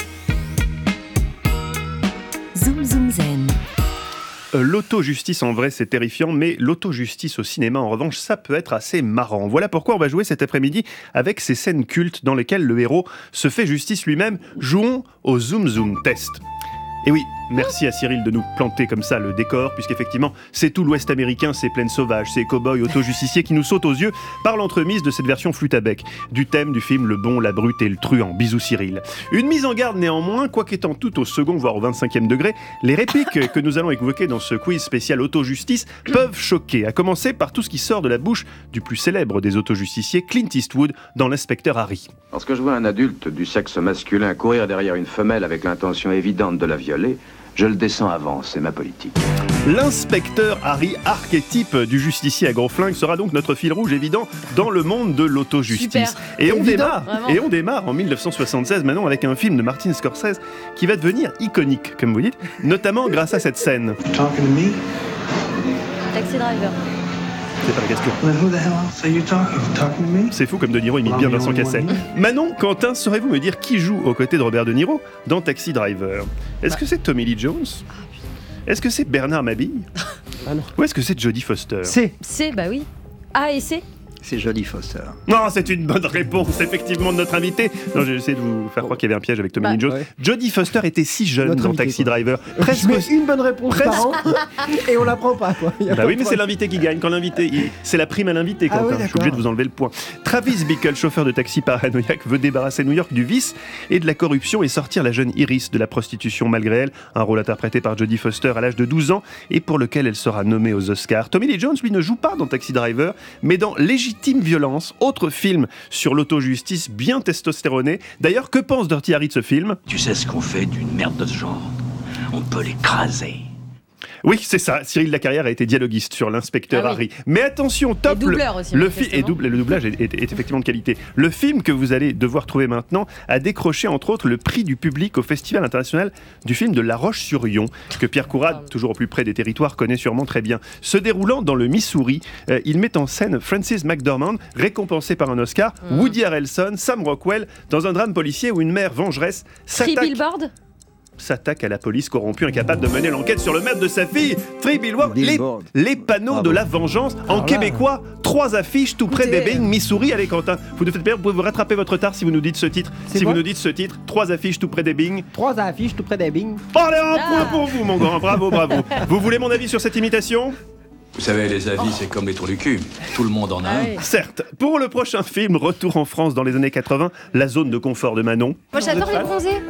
Zoom Zoom Zen. Euh, L'auto-justice, en vrai, c'est terrifiant, mais l'auto-justice au cinéma, en revanche, ça peut être assez marrant. Voilà pourquoi on va jouer cet après-midi avec ces scènes cultes dans lesquelles le héros se fait justice lui-même. Jouons au Zoom Zoom Test. Et oui, merci à Cyril de nous planter comme ça le décor, puisqu'effectivement, c'est tout l'Ouest américain, ces plaines sauvages, ces cow-boys auto-justiciers qui nous sautent aux yeux par l'entremise de cette version flûte à bec, du thème du film Le Bon, la Brute et le Truand. Bisous Cyril. Une mise en garde néanmoins, quoique étant tout au second, voire au vingt-cinquième degré, les répliques que nous allons évoquer dans ce quiz spécial auto-justice peuvent choquer, à commencer par tout ce qui sort de la bouche du plus célèbre des auto-justiciers, Clint Eastwood, dans L'inspecteur Harry. Lorsque je vois un adulte du sexe masculin courir derrière une femelle avec l'intention évidente de la violer, je le descends avant, c'est ma politique. L'inspecteur Harry, archétype du justicier à gros flingue, sera donc notre fil rouge évident dans le monde de l'auto-justice. Super. Et on Évident, démarre, vraiment. et on démarre en dix-neuf cent soixante-seize, maintenant avec un film de Martin Scorsese qui va devenir iconique, comme vous dites, notamment grâce à cette scène. Talking to me? Taxi Driver. C'est pas la question. Then who the hell else are you talking? Talking to me? C'est fou comme De Niro imite bien Vincent Cassel. Manon, Quentin, saurez-vous me dire qui joue aux côtés de Robert De Niro dans Taxi Driver? Est-ce que c'est Tommy Lee Jones? Est-ce que c'est Bernard Mabille? Ah non. Ou est-ce que c'est Jodie Foster? C'est. C, bah oui. A et C. C'est Jodie Foster. Non, c'est une bonne réponse, effectivement, de notre invité. Non, j'ai essayé de vous faire croire qu'il y avait un piège avec Tommy Bah, Lee Jones. ouais. Jodie Foster était si jeune Notre dans invité, Taxi quoi. Driver. Presque Presque. une bonne réponse Presque. par an et on la prend pas quoi. Y a Bah pas oui, de mais c'est problème. l'invité qui gagne. Quand l'invité, il- c'est la prime à l'invité, Ah Quentin. oui, Je suis d'accord. obligé de vous enlever le point. Travis Bickle, chauffeur de taxi paranoïaque, veut débarrasser New York du vice et de la corruption et sortir la jeune Iris de la prostitution malgré elle. Un rôle interprété par Jodie Foster à l'âge de douze ans et pour lequel elle sera nommée aux Oscars. Tommy Lee Jones, lui, ne joue pas dans Taxi Driver, mais dans Légitime Violence, autre film sur l'auto-justice bien testostéroné. D'ailleurs, que pense Dirty Harry de ce film? Tu sais ce qu'on fait d'une merde de ce genre? On peut l'écraser. Oui, c'est ça. Cyril Lacarrière a été dialoguiste sur l'inspecteur Ah oui. Harry. Mais attention, top. Et doubleur aussi, Le, fi- manifestement. et double, le doublage est, est- est effectivement de qualité. Le film que vous allez devoir trouver maintenant a décroché entre autres le prix du public au Festival international du film de La Roche-sur-Yon, que Pierre Courade, toujours au plus près des territoires, connaît sûrement très bien. Se déroulant dans le Missouri, euh, il met en scène Francis McDormand, récompensé par un Oscar, Mm. Woody Harrelson, Sam Rockwell, dans un drame policier où une mère vengeresse Free s'attaque Billboard. s'attaque à la police corrompue incapable de mener l'enquête sur le meurtre de sa fille. Three Billboards, les, Billboard. les panneaux Bravo. de la vengeance. En Alors là. québécois, trois affiches tout près Écoutez. d'Ebbing, Missouri. Allez Quentin, vous nous faites bien, vous pouvez vous rattraper votre retard si vous nous dites ce titre. C'est Si quoi vous nous dites ce titre, trois affiches tout près d'Ebbing. Trois affiches tout près des bing. Allez, un Ah. point pour vous mon grand, bravo, bravo. Vous voulez mon avis sur cette imitation? Vous savez, les avis, c'est comme les trous du cul. Tout le monde en a Ah un. oui. Certes, pour le prochain film, retour en France dans les années quatre-vingts, la zone de confort de Manon. Moi j'adore les bronzés.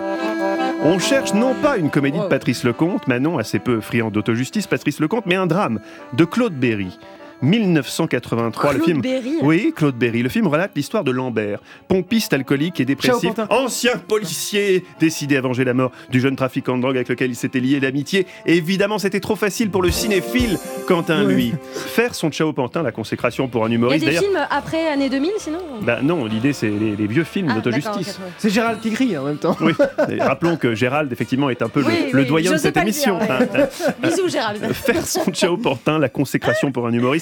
On cherche non pas une comédie de Patrice Lecomte, Manon assez peu friand d'autojustice, Patrice Lecomte, mais un drame de Claude Berry. mille neuf cent quatre-vingt-trois, le Claude film. Berry. Oui, Claude Berry. Le film relate l'histoire de Lambert, pompiste alcoolique et dépressif, Ciao, Quentin. ancien policier décidé à venger la mort du jeune trafiquant de drogue avec lequel il s'était lié d'amitié. Évidemment, c'était trop facile pour le cinéphile Quentin, Oui. lui. Faire son Ciao Pantin, la consécration pour un Il y a humoriste. des D'ailleurs, films après année deux mille sinon? bah non, l'idée c'est les, les vieux films Ah, d'autojustice. d'accord, quatre-vingts. C'est Gérald qui crie en même temps. Oui, et rappelons que Gérald, effectivement, est un peu le- Oui, le, oui, doyen de j'osais cette pas le émission. dire, ouais. Hein. Bisous Gérald. Faire son Ciao Pantin, la consécration pour un humoriste.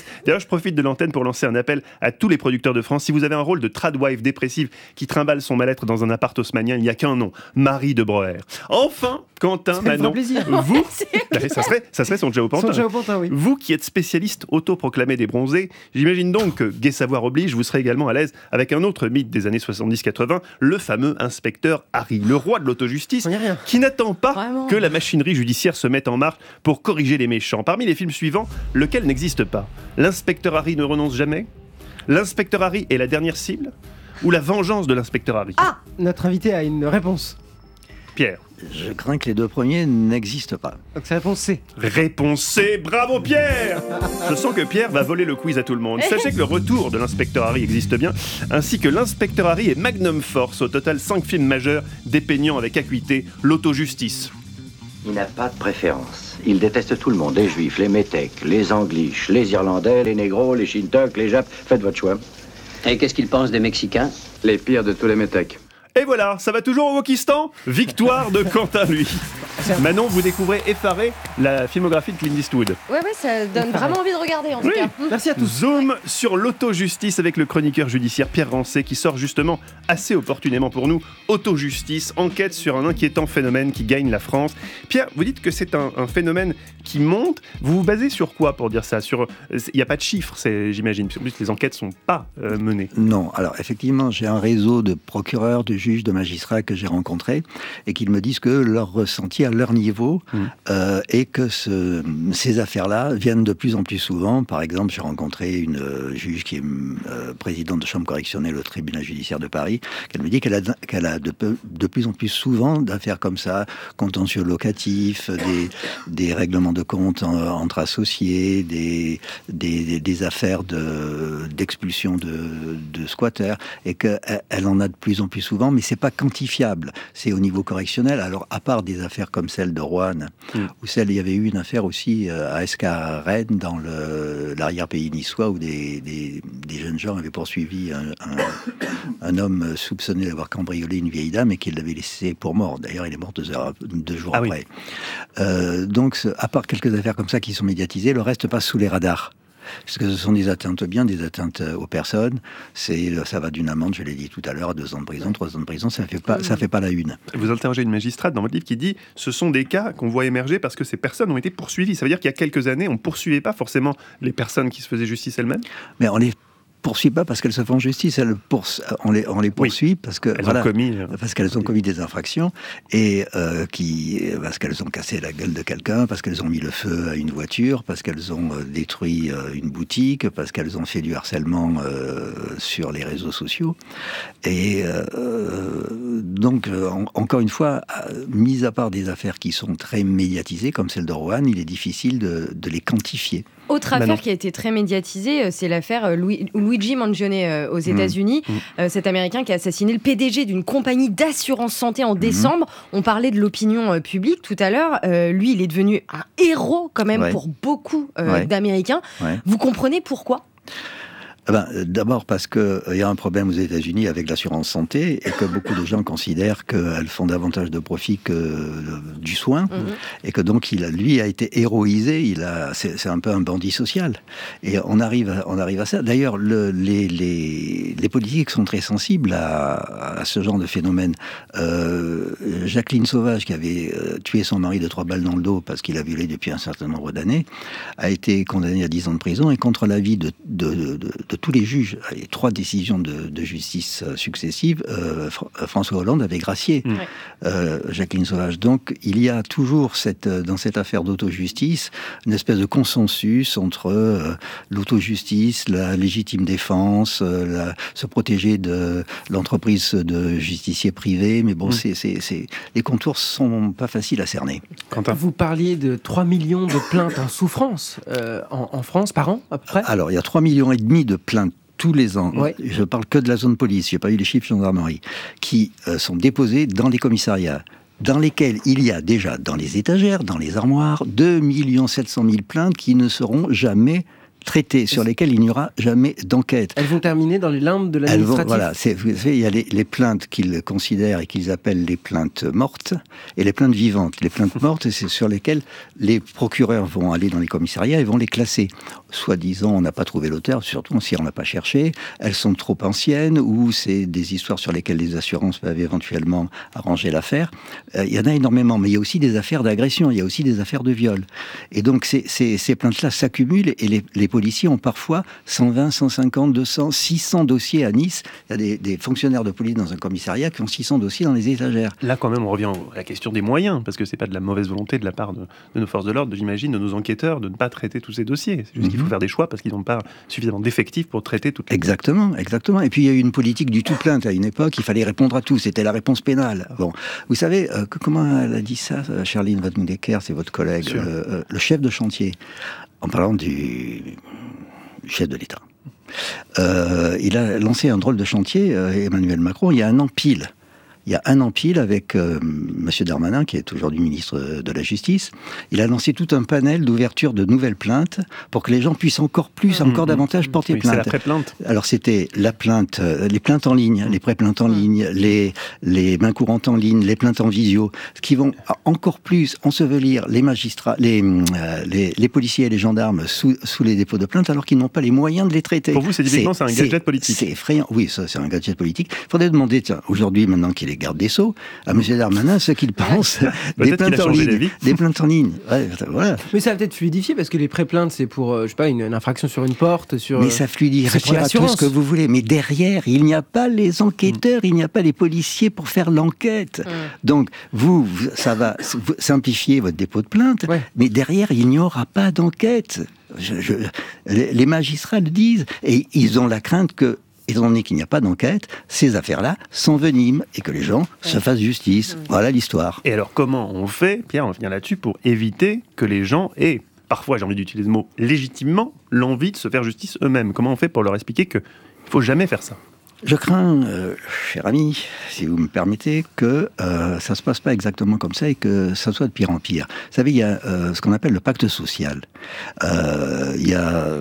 D'ailleurs, je profite de l'antenne pour lancer un appel à tous les producteurs de France. Si vous avez un rôle de tradwife dépressive qui trimballe son mal-être dans un appart haussmannien, il n'y a qu'un nom, Marie de Breuer. Enfin, Quentin, Manon, vous, ça serait, ça serait son Jao Pantin. Son Jao Pantin, oui. Vous qui êtes spécialiste autoproclamé des bronzés, j'imagine donc que Gai Savoir oblige, vous serez également à l'aise avec un autre mythe des années soixante-dix quatre-vingts, le fameux inspecteur Harry, le roi de l'autojustice, qui n'attend pas Vraiment. que la machinerie judiciaire se mette en marche pour corriger les méchants. Parmi les films suivants, lequel n'existe pas ? L'inspecteur Harry ne renonce jamais ? L'inspecteur Harry est la dernière cible ? Ou la vengeance de l'inspecteur Harry ? Ah, notre invité a une réponse. Pierre. Je crains que les deux premiers n'existent pas. Donc c'est réponse C. Réponse C, bravo Pierre. Je sens que Pierre va voler le quiz à tout le monde. Sachez que le retour de l'inspecteur Harry existe bien, ainsi que l'inspecteur Harry et Magnum Force, au total cinq films majeurs dépeignant avec acuité l'autojustice. Il n'a pas de préférence. Il déteste tout le monde, les juifs, les métèques, les angliches, les irlandais, les négros, les shintok, les japs. Faites votre choix. Et qu'est-ce qu'il pense des Mexicains? Les pires de tous les métèques. Et voilà, ça va toujours au Wokistan. Victoire de Quentin, lui. Manon, vous découvrez effaré la filmographie de Clint Eastwood. Ouais, ouais, ça donne vraiment envie de regarder en tout Oui. cas. Merci à tous. Zoom sur l'autojustice avec le chroniqueur judiciaire Pierre Rancé qui sort justement assez opportunément pour nous. Autojustice, enquête sur un inquiétant phénomène qui gagne la France. Pierre, vous dites que c'est un, un phénomène qui monte. Vous vous basez sur quoi pour dire ça? Sur, il n'y a pas de chiffres, c'est, j'imagine. En plus, les enquêtes ne sont pas euh, menées. Non, alors effectivement, j'ai un réseau de procureurs, de juges, de magistrats que j'ai rencontrés et qui me disent que leur ressenti à leur niveau mmh. euh, et que ce, ces affaires-là viennent de plus en plus souvent. Par exemple, j'ai rencontré une euh, juge qui est euh, présidente de chambre correctionnelle au tribunal judiciaire de Paris, qu'elle me dit qu'elle a, qu'elle a de, peu, de plus en plus souvent d'affaires comme ça, contentieux locatifs, des, des règlements de compte en, entre associés, des, des, des, des affaires de, d'expulsion de, de squatteurs, et qu'elle elle en a de plus en plus souvent, mais c'est pas quantifiable. C'est au niveau correctionnel. Alors, à part des affaires comme celle de Roanne, mmh. ou celle, il y avait eu une affaire aussi à Escarène, dans le, l'arrière-pays niçois, où des, des, des jeunes gens avaient poursuivi un, un, un homme soupçonné d'avoir cambriolé une vieille dame et qu'il l'avait laissé pour mort. D'ailleurs, il est mort deux, heures, deux jours ah après. Oui. Euh, donc, à part quelques affaires comme ça qui sont médiatisées, le reste passe sous les radars. Parce que ce sont des atteintes aux biens, des atteintes aux personnes. C'est, ça va d'une amende, je l'ai dit tout à l'heure, à deux ans de prison, trois ans de prison, ça ne fait pas, ça fait pas la une. Vous interrogez une magistrate dans votre livre qui dit « Ce sont des cas qu'on voit émerger parce que ces personnes ont été poursuivies ». Ça veut dire qu'il y a quelques années, on ne poursuivait pas forcément les personnes qui se faisaient justice elles-mêmes? Mais on les poursuit pas parce qu'elles se font justice, elles poursu- on, les, on les poursuit oui. parce, que, elles voilà, ont commis, parce qu'elles ont commis des infractions, et euh, qui, parce qu'elles ont cassé la gueule de quelqu'un, parce qu'elles ont mis le feu à une voiture, parce qu'elles ont euh, détruit euh, une boutique, parce qu'elles ont fait du harcèlement euh, sur les réseaux sociaux. Et euh, donc, euh, en, encore une fois, euh, mis à part des affaires qui sont très médiatisées, comme celle de Roanne, il est difficile de, de les quantifier. Autre affaire Manon. Qui a été très médiatisée, c'est l'affaire Louis, Luigi Mangione aux États-Unis, mmh. euh, cet Américain qui a assassiné le P D G d'une compagnie d'assurance santé en décembre. Mmh. On parlait de l'opinion euh, publique tout à l'heure. Euh, lui, il est devenu un héros quand même ouais. pour beaucoup euh, ouais. d'Américains. Ouais. Vous comprenez pourquoi ? Eh ben, d'abord parce qu'il euh, y a un problème aux États-Unis avec l'assurance santé et que beaucoup de gens considèrent qu'elles font davantage de profit que euh, du soin, mm-hmm. et que donc il a, lui a été héroïsé. Il a, c'est, c'est un peu un bandit social. Et on arrive, à, on arrive à ça. D'ailleurs, le, les, les, les politiques sont très sensibles à, à ce genre de phénomène. Euh, Jacqueline Sauvage, qui avait euh, tué son mari de trois balles dans le dos parce qu'il a violé depuis un certain nombre d'années, a été condamnée à dix ans de prison, et contre l'avis de, de, de, de, de tous les juges, et trois décisions de, de justice successives, euh, Fr- François Hollande avait gracié mmh. euh, Jacqueline Sauvage. Donc il y a toujours cette, dans cette affaire d'autojustice une espèce de consensus entre euh, l'autojustice, la légitime défense, euh, la, se protéger de l'entreprise de justiciers privés, mais bon, mmh. c'est, c'est, c'est, les contours sont pas faciles à cerner. Quentin. Vous parliez de trois millions de plaintes en souffrance euh, en, en France par an, à peu près ? Alors, il y a trois millions et demi de plaintes tous les ans, ouais. je parle que de la zone police, je n'ai pas eu les chiffres gendarmerie, qui euh, sont déposés dans les commissariats, dans lesquels il y a déjà, dans les étagères, dans les armoires, deux millions sept cent mille plaintes qui ne seront jamais traités sur lesquels il n'y aura jamais d'enquête. Elles vont terminer dans les limbes de Elles l'administratif. vont, voilà, c'est, vous savez, il y a les, les plaintes qu'ils considèrent et qu'ils appellent les plaintes mortes et les plaintes vivantes. Les plaintes mortes, c'est sur lesquelles les procureurs vont aller dans les commissariats et vont les classer. Soi-disant, on n'a pas trouvé l'auteur, surtout si on n'a pas cherché. Elles sont trop anciennes ou c'est des histoires sur lesquelles les assurances peuvent éventuellement arranger l'affaire. Euh, il y en a énormément, mais il y a aussi des affaires d'agression, il y a aussi des affaires de viol. Et donc ces, ces, ces plaintes-là s'accumulent et les, les policiers ont parfois cent vingt, cent cinquante, deux cents, six cents dossiers à Nice. Il y a des, des fonctionnaires de police dans un commissariat qui ont six cents dossiers dans les étagères. Là, quand même, on revient à la question des moyens, parce que c'est pas de la mauvaise volonté de la part de, de nos forces de l'ordre, j'imagine, de nos enquêteurs, de ne pas traiter tous ces dossiers. C'est juste mm-hmm. qu'il faut faire des choix parce qu'ils n'ont pas suffisamment d'effectifs pour traiter toutes les Exactement, plaintes. Exactement. Et puis il y a eu une politique du tout plainte à une époque. Il fallait répondre à tout. C'était la réponse pénale. Bon, vous savez euh, que, comment elle a dit ça, Charline Vattendecker, c'est votre collègue, euh, euh, le chef de chantier, en parlant du, du chef de l'État. Euh, il a lancé un drôle de chantier, euh, Emmanuel Macron, il y a un an pile. Il y a un an pile avec euh, M. Darmanin, qui est aujourd'hui ministre de la Justice. Il a lancé tout un panel d'ouverture de nouvelles plaintes pour que les gens puissent encore plus, mmh, encore mmh, davantage porter oui, plainte. C'est la pré-plainte. Alors c'était la plainte, euh, les plaintes en ligne, les pré-plaintes en ligne, les, les mains courantes en ligne, les plaintes en visio, qui vont encore plus ensevelir les magistrats, les, euh, les, les policiers et les gendarmes sous, sous les dépôts de plainte, alors qu'ils n'ont pas les moyens de les traiter. Pour vous, c'est typiquement c'est, c'est un gadget politique. C'est effrayant. Oui, ça, c'est un gadget politique. Il faudrait demander, tiens, aujourd'hui, maintenant qu'il est garde des Sceaux, à M. Darmanin ce qu'il pense des, plaintes en ligne, des plaintes en ligne. Ouais, voilà. Mais ça va peut-être fluidifier parce que les pré-plaintes, c'est pour, euh, je sais pas, une, une infraction sur une porte. Sur, mais ça fluidifiera tout ce que vous voulez. Mais derrière, il n'y a pas les enquêteurs, mmh. il n'y a pas les policiers pour faire l'enquête. Mmh. Donc, vous, ça va simplifier votre dépôt de plainte, ouais. mais derrière, il n'y aura pas d'enquête. Je, je, les magistrats le disent et ils ont la crainte que, étant donné qu'il n'y a pas d'enquête, ces affaires-là s'enveniment et que les gens ouais. se fassent justice. Voilà l'histoire. Et alors comment on fait, Pierre, on vient là-dessus, pour éviter que les gens aient, parfois j'ai envie d'utiliser le mot légitimement, l'envie de se faire justice eux-mêmes? Comment on fait pour leur expliquer qu'il ne faut jamais faire ça? Je crains, euh, cher ami, si vous me permettez, que euh, ça ne se passe pas exactement comme ça et que ça soit de pire en pire. Vous savez, il y a euh, ce qu'on appelle le pacte social. Euh, il y a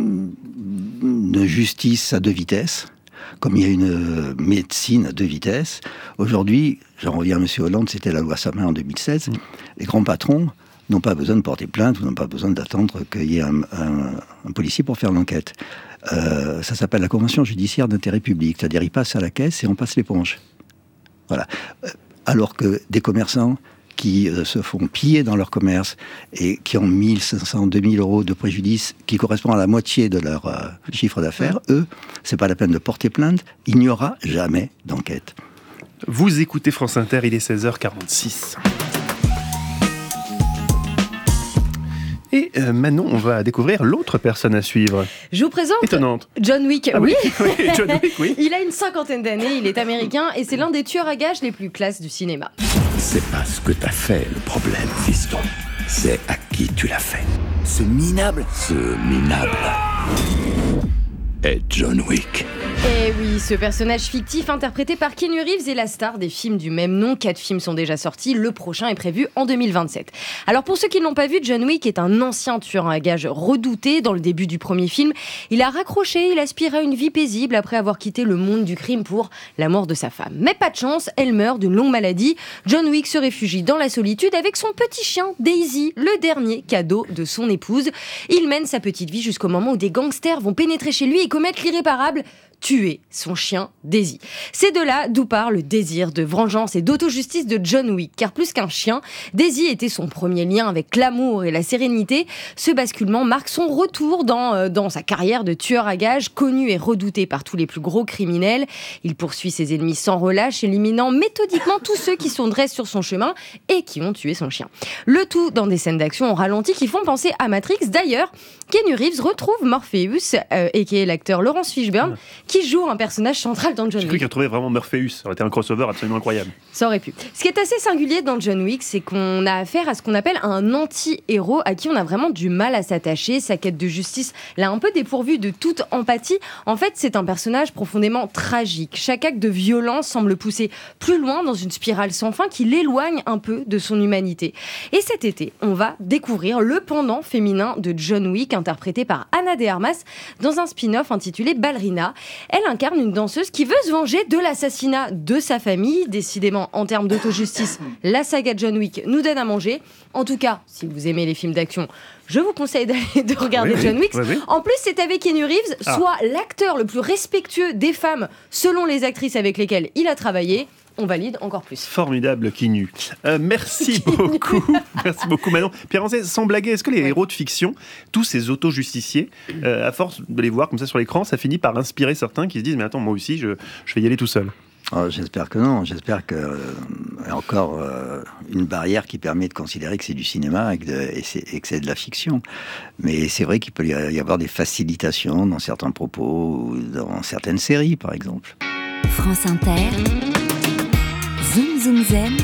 une justice à deux vitesses, comme il y a une médecine à deux vitesses. Aujourd'hui, j'en reviens à M. Hollande, c'était la loi Sapin en deux mille seize, mmh. les grands patrons n'ont pas besoin de porter plainte ou n'ont pas besoin d'attendre qu'il y ait un, un, un policier pour faire l'enquête. Euh, ça s'appelle la convention judiciaire d'intérêt public, c'est-à-dire ils passent à la caisse et on passe l'éponge. Voilà. Alors que des commerçants qui euh, se font piller dans leur commerce et qui ont mille cinq cents, deux mille euros de préjudice qui correspond à la moitié de leur euh, chiffre d'affaires, eux, c'est pas la peine de porter plainte, il n'y aura jamais d'enquête. Vous écoutez France Inter, il est seize heures quarante-six. Et euh, Manon, on va découvrir l'autre personne à suivre. Je vous présente Étonnante. John Wick. Ah oui, oui, oui John Wick, oui. Il a une cinquantaine d'années, il est américain et c'est l'un des tueurs à gages les plus classes du cinéma. C'est pas ce que t'as fait le problème, fiston. C'est à qui tu l'as fait. Ce minable. Ce minable est John Wick. Et oui, ce personnage fictif interprété par Keanu Reeves est la star des films du même nom. Quatre films sont déjà sortis, le prochain est prévu en deux mille vingt-sept. Alors pour ceux qui ne l'ont pas vu, John Wick est un ancien tueur à gages redouté. Dans le début du premier film, il a raccroché, il aspirait à une vie paisible après avoir quitté le monde du crime pour la mort de sa femme. Mais pas de chance, elle meurt d'une longue maladie. John Wick se réfugie dans la solitude avec son petit chien Daisy, le dernier cadeau de son épouse. Il mène sa petite vie jusqu'au moment où des gangsters vont pénétrer chez lui et commettre l'irréparable, tuer son chien Daisy. C'est de là d'où part le désir de vengeance et d'auto-justice de John Wick, car plus qu'un chien, Daisy était son premier lien avec l'amour et la sérénité. Ce basculement marque son retour dans, euh, dans sa carrière de tueur à gages, connu et redouté par tous les plus gros criminels. Il poursuit ses ennemis sans relâche, éliminant méthodiquement tous ceux qui sont dressés sur son chemin et qui ont tué son chien. Le tout dans des scènes d'action en ralenti qui font penser à Matrix. D'ailleurs, Keanu Reeves retrouve Morpheus, euh, et qui est l'acteur Laurence Fishburne, qui qui joue un personnage central dans John J'ai cru Wick. qu'il retrouvait vraiment Morpheus. Ça aurait été un crossover absolument incroyable. Ça aurait pu. Ce qui est assez singulier dans John Wick, c'est qu'on a affaire à ce qu'on appelle un anti-héros à qui on a vraiment du mal à s'attacher. Sa quête de justice l'a un peu dépourvu de toute empathie. En fait, c'est un personnage profondément tragique. Chaque acte de violence semble le pousser plus loin dans une spirale sans fin qui l'éloigne un peu de son humanité. Et cet été, on va découvrir le pendant féminin de John Wick, interprété par Ana de Armas, dans un spin-off intitulé Ballerina. Elle incarne une danseuse qui veut se venger de l'assassinat de sa famille. Décidément, en termes d'auto-justice, la saga John Wick nous donne à manger. En tout cas, si vous aimez les films d'action, je vous conseille d'aller de regarder Oui, John oui, Wick. oui, oui. En plus, c'est avec Keanu Reeves, Ah. soit l'acteur le plus respectueux des femmes selon les actrices avec lesquelles il a travaillé. On valide encore plus. Formidable Keanu. Euh, merci beaucoup. Merci beaucoup Manon. Pierre Rancé, sans blaguer, est-ce que les héros de fiction, tous ces auto-justiciers, euh, à force de les voir comme ça sur l'écran, ça finit par inspirer certains qui se disent mais attends, moi aussi, je, je vais y aller tout seul. Oh, j'espère que non. J'espère qu'il euh, y a encore euh, une barrière qui permet de considérer que c'est du cinéma et que, de, et, c'est, et que c'est de la fiction. Mais c'est vrai qu'il peut y avoir des facilitations dans certains propos, ou dans certaines séries, par exemple. France Inter, Zoom Zoom Zen,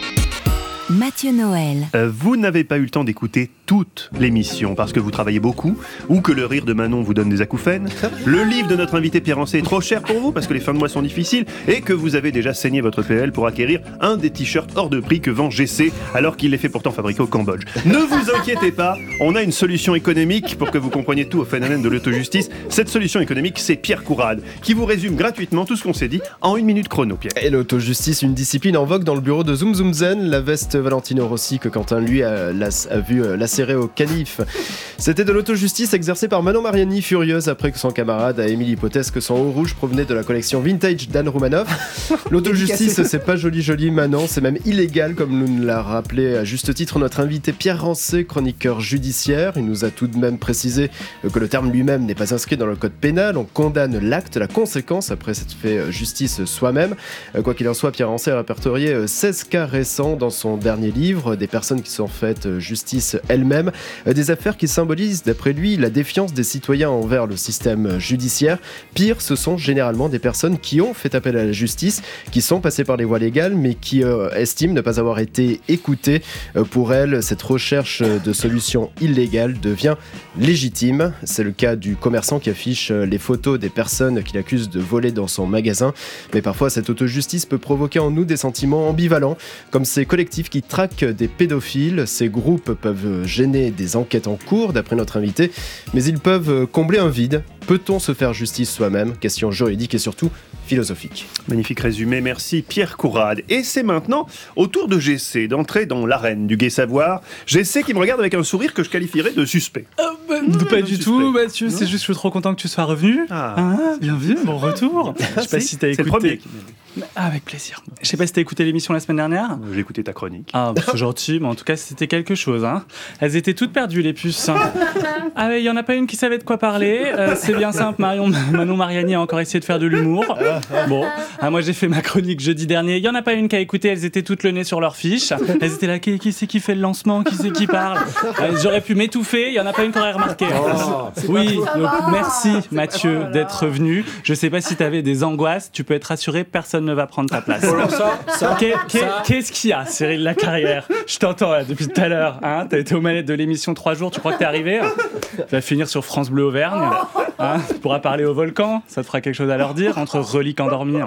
Mathieu Noël. Euh, vous n'avez pas eu le temps d'écouter toute l'émission parce que vous travaillez beaucoup ou que le rire de Manon vous donne des acouphènes. Le livre de notre invité Pierre Rancé est trop cher pour vous parce que les fins de mois sont difficiles et que vous avez déjà saigné votre P L pour acquérir un des t-shirts hors de prix que vend G C alors qu'il les fait pourtant fabriquer au Cambodge. Ne vous inquiétez pas, on a une solution économique pour que vous compreniez tout au phénomène de l'autojustice. Cette solution économique, c'est Pierre Courade qui vous résume gratuitement tout ce qu'on s'est dit en une minute chrono, Pierre. Et l'autojustice, une discipline en vogue dans le bureau de Zoom Zoom Zen, la veste Valentino Rossi que Quentin lui a, a, a vu euh, lacérer au calife. C'était de l'autojustice exercée par Manon Mariani, furieuse après que son camarade a émis l'hypothèse que son haut rouge provenait de la collection vintage d'Anne Roumanoff. L'autojustice, c'est pas joli joli Manon, c'est même illégal comme nous l'a rappelé à juste titre notre invité Pierre Rancé, chroniqueur judiciaire. Il nous a tout de même précisé que le terme lui-même n'est pas inscrit dans le code pénal. On condamne l'acte, la conséquence après s'être fait justice soi-même. Quoi qu'il en soit, Pierre Rancé a répertorié seize cas récents dans son dernier livre, des personnes qui sont faites justice elles-mêmes, des affaires qui symbolisent, d'après lui, la défiance des citoyens envers le système judiciaire. Pire, ce sont généralement des personnes qui ont fait appel à la justice, qui sont passées par les voies légales, mais qui euh, estiment ne pas avoir été écoutées. Euh, pour elles, cette recherche de solutions illégales devient légitime. C'est le cas du commerçant qui affiche les photos des personnes qu'il accuse de voler dans son magasin. Mais parfois, cette autojustice peut provoquer en nous des sentiments ambivalents, comme ces collectifs qui traquent des pédophiles. Ces groupes peuvent gêner des enquêtes en cours, d'après notre invité, mais ils peuvent combler un vide. Peut-on se faire justice soi-même? Question juridique et surtout philosophique. Magnifique résumé, merci Pierre Courade. Et c'est maintenant au tour de G C d'entrer dans l'arène du gai savoir. G C qui me regarde avec un sourire que je qualifierais de suspect. Euh, bah, non, pas du tout, Mathieu, c'est juste que je suis trop content que tu sois revenu. Ah, ah bienvenue, bon retour. Je sais pas si t'as écouté. C'est le premier. Ah, avec plaisir. Je sais pas si t'as écouté l'émission la semaine dernière. J'ai écouté ta chronique. Ah, bah, c'est gentil, mais en tout cas, c'était quelque chose. Hein. Elles étaient toutes perdues, les puces. Ah, il y en a pas une qui savait de quoi parler. Euh, c'est bien simple, Marion, Manon Mariani a encore essayé de faire de l'humour. Bon, ah, moi j'ai fait ma chronique jeudi dernier. Il y en a pas une qui a écouté, elles étaient toutes le nez sur leur fiche. Elles étaient là, qui, qui c'est qui fait le lancement, qui c'est qui parle. euh, J'aurais pu m'étouffer, il y en a pas une qui aurait remarqué. Oh, oui, donc merci Mathieu d'être venu. Je sais pas si t'avais des angoisses, tu peux être rassuré, personne ne va prendre ta place. Alors ça, ça, Qu'est- qu'est- ça. Qu'est-ce qu'il y a, Cyril Lacarrière? Je t'entends là, depuis tout à l'heure. Hein, t'as été aux manettes de l'émission trois jours, tu crois que t'es arrivé? Tu vas finir sur France Bleu Auvergne. Hein, tu pourras parler au volcan, ça te fera quelque chose à leur dire entre reliques endormir.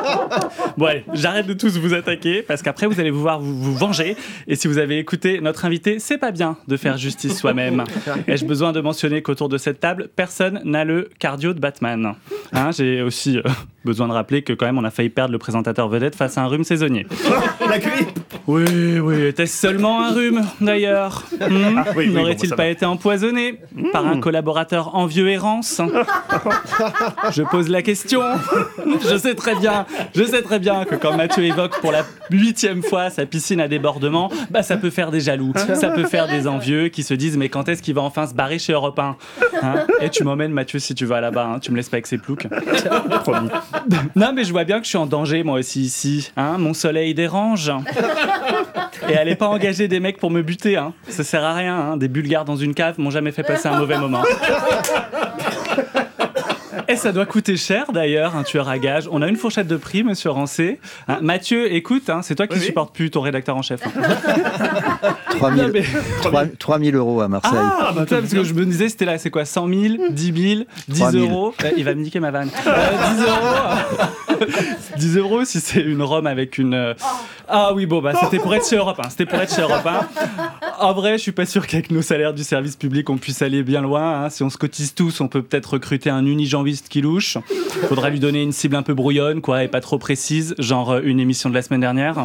Bon allez, j'arrête de tous vous attaquer parce qu'après vous allez vous voir vous, vous venger. Et si vous avez écouté notre invité, c'est pas bien de faire justice soi-même. Ai-je besoin de mentionner qu'autour de cette table, personne n'a le cardio de Batman. Hein, j'ai aussi euh, besoin de rappeler que quand même on a failli perdre le présentateur vedette face à un rhume saisonnier. La grippe. Oui, oui, était-ce seulement un rhume d'ailleurs? Hmm Ah, oui, oui, N'aurait-il bon, ça pas va. été empoisonné par un collaborateur envieux errance? Je pose la question. Je sais très bien, je sais très bien que quand Mathieu évoque pour la huitième fois sa piscine à débordement, bah ça peut faire des jaloux, ça peut faire des envieux qui se disent mais quand est-ce qu'il va enfin se barrer chez Europe un, hein? Et tu m'emmènes Mathieu si tu vas là-bas, hein, tu me laisses pas avec ces ploucs. Promis. Non mais je vois bien que je suis en danger moi aussi ici, hein, mon soleil dérange. Et allez pas engager des mecs pour me buter, hein. Ça sert à rien, hein. Des Bulgares dans une cave m'ont jamais fait passer un mauvais moment. Et ça doit coûter cher d'ailleurs, un tueur à gages. On a une fourchette de prix, monsieur Rancé. Hein, Mathieu, écoute, hein, c'est toi qui oui. supportes plus ton rédacteur en chef. trois mille euros à Marseille. Ah, bah, putain, parce que je me disais, c'était là, c'est quoi, cent mille, dix mille, dix euros. Euh, il va me niquer ma vanne. Euh, dix euros. dix euros si c'est une Rome avec une. Euh... Ah oui, bon, bah c'était pour être chez Europe un. C'était pour être chez Europe un. En vrai, je suis pas sûr qu'avec nos salaires du service public, on puisse aller bien loin. Hein. Si on se cotise tous, on peut peut-être recruter un unijambiste qui louche. Faudra lui donner une cible un peu brouillonne, quoi, et pas trop précise, genre une émission de la semaine dernière.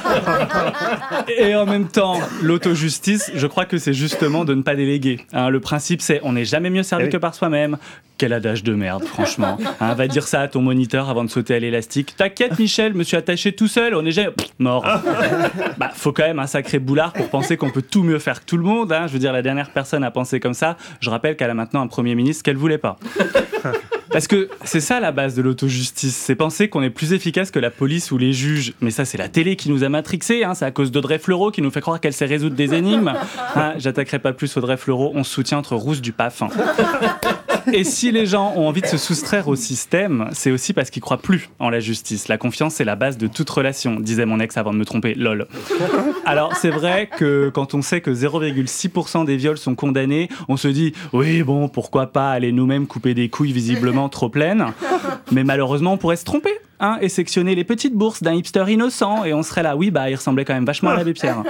Et en même temps, l'auto-justice, je crois que c'est justement de ne pas déléguer. Hein, le principe, c'est on n'est jamais mieux servi oui. que par soi-même. Quel adage de merde, franchement. Hein, va dire ça à ton moniteur avant de sauter à l'élastique. T'inquiète, Michel, me suis attaché tout seul, on est jamais... Pff, mort. Bah, faut quand même un sacré boulard pour penser qu'on peut tout mieux faire que tout le monde. Hein. Je veux dire, la dernière personne à penser comme ça, je rappelle qu'elle a maintenant un Premier ministre qu'elle voulait pas. Parce que c'est ça la base de l'auto-justice, c'est penser qu'on est plus efficace que la police ou les juges. Mais ça, c'est la télé qui nous a matrixés, hein. C'est à cause d'Audrey Fleurot qui nous fait croire qu'elle sait résoudre des énigmes. Hein, j'attaquerai pas plus Audrey Fleurot, on se soutient entre Rousse du P A F. Et si les gens ont envie de se soustraire au système, c'est aussi parce qu'ils croient plus en la justice. La confiance, c'est la base de toute relation, disait mon ex avant de me tromper, lol. Alors, c'est vrai que quand on sait que zéro virgule six pour cent des viols sont condamnés, on se dit, oui, bon, pourquoi pas aller nous-mêmes couper des couilles visiblement trop pleines. Mais malheureusement, on pourrait se tromper. Hein, et sectionner les petites bourses d'un hipster innocent, et on serait là, oui, bah, il ressemblait quand même vachement à l'abbé Pierre.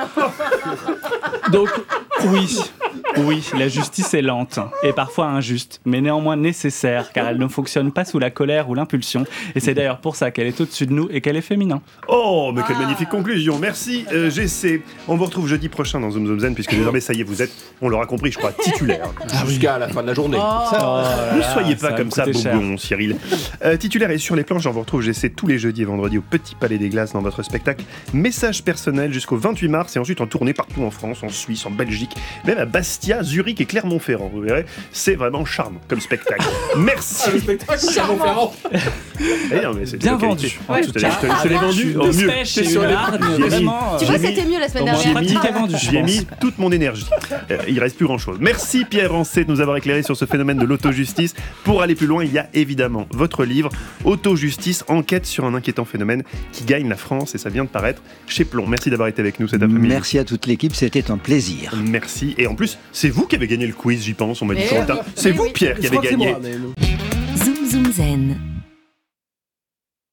Donc, oui, oui, la justice est lente, et parfois injuste, mais néanmoins nécessaire, car elle ne fonctionne pas sous la colère ou l'impulsion, et c'est d'ailleurs pour ça qu'elle est au-dessus de nous et qu'elle est féminin. Oh, mais quelle ah. magnifique conclusion, merci euh, G C. On vous retrouve jeudi prochain dans Zoom Zoom Zen, puisque désormais, ça y est, vous êtes, on l'aura compris, je crois, titulaire. Ah, jusqu'à la fin de la journée. Oh, ça, oh, ne soyez pas ça comme ça, Bougon, Cyril. Euh, titulaire et sur les planches, on vous retrouve G C tous les jeudis et vendredis au Petit Palais des Glaces dans votre spectacle Message personnel jusqu'au vingt-huit mars et ensuite en tournée partout en France, en Suisse, en Belgique, même à Bastia, Zurich et Clermont-Ferrand. Vous verrez, c'est vraiment charmant comme spectacle. Merci. Le spectacle Clermont-Ferrand. Eh non, mais c'est bien vendu. Ouais, je te l'ai vendu au mieux. C'est sur les vraiment. Tu vois, c'était mieux la semaine dernière. J'ai mis toute mon énergie. Euh, il reste plus grand-chose. Merci Pierre Rancé de nous avoir éclairé sur ce phénomène de l'auto-justice. Pour aller plus loin, il y a évidemment votre livre Auto-justice, enquête sur un inquiétant phénomène qui gagne la France, et ça vient de paraître chez Plomb. Merci d'avoir été avec nous cet après-midi. Merci à toute l'équipe, c'était un plaisir. Merci. Et en plus, c'est vous qui avez gagné le quiz, j'y pense. On m'a dit sur le tas. C'est vous, Pierre, qui avez gagné. Zoom Zoom Zen.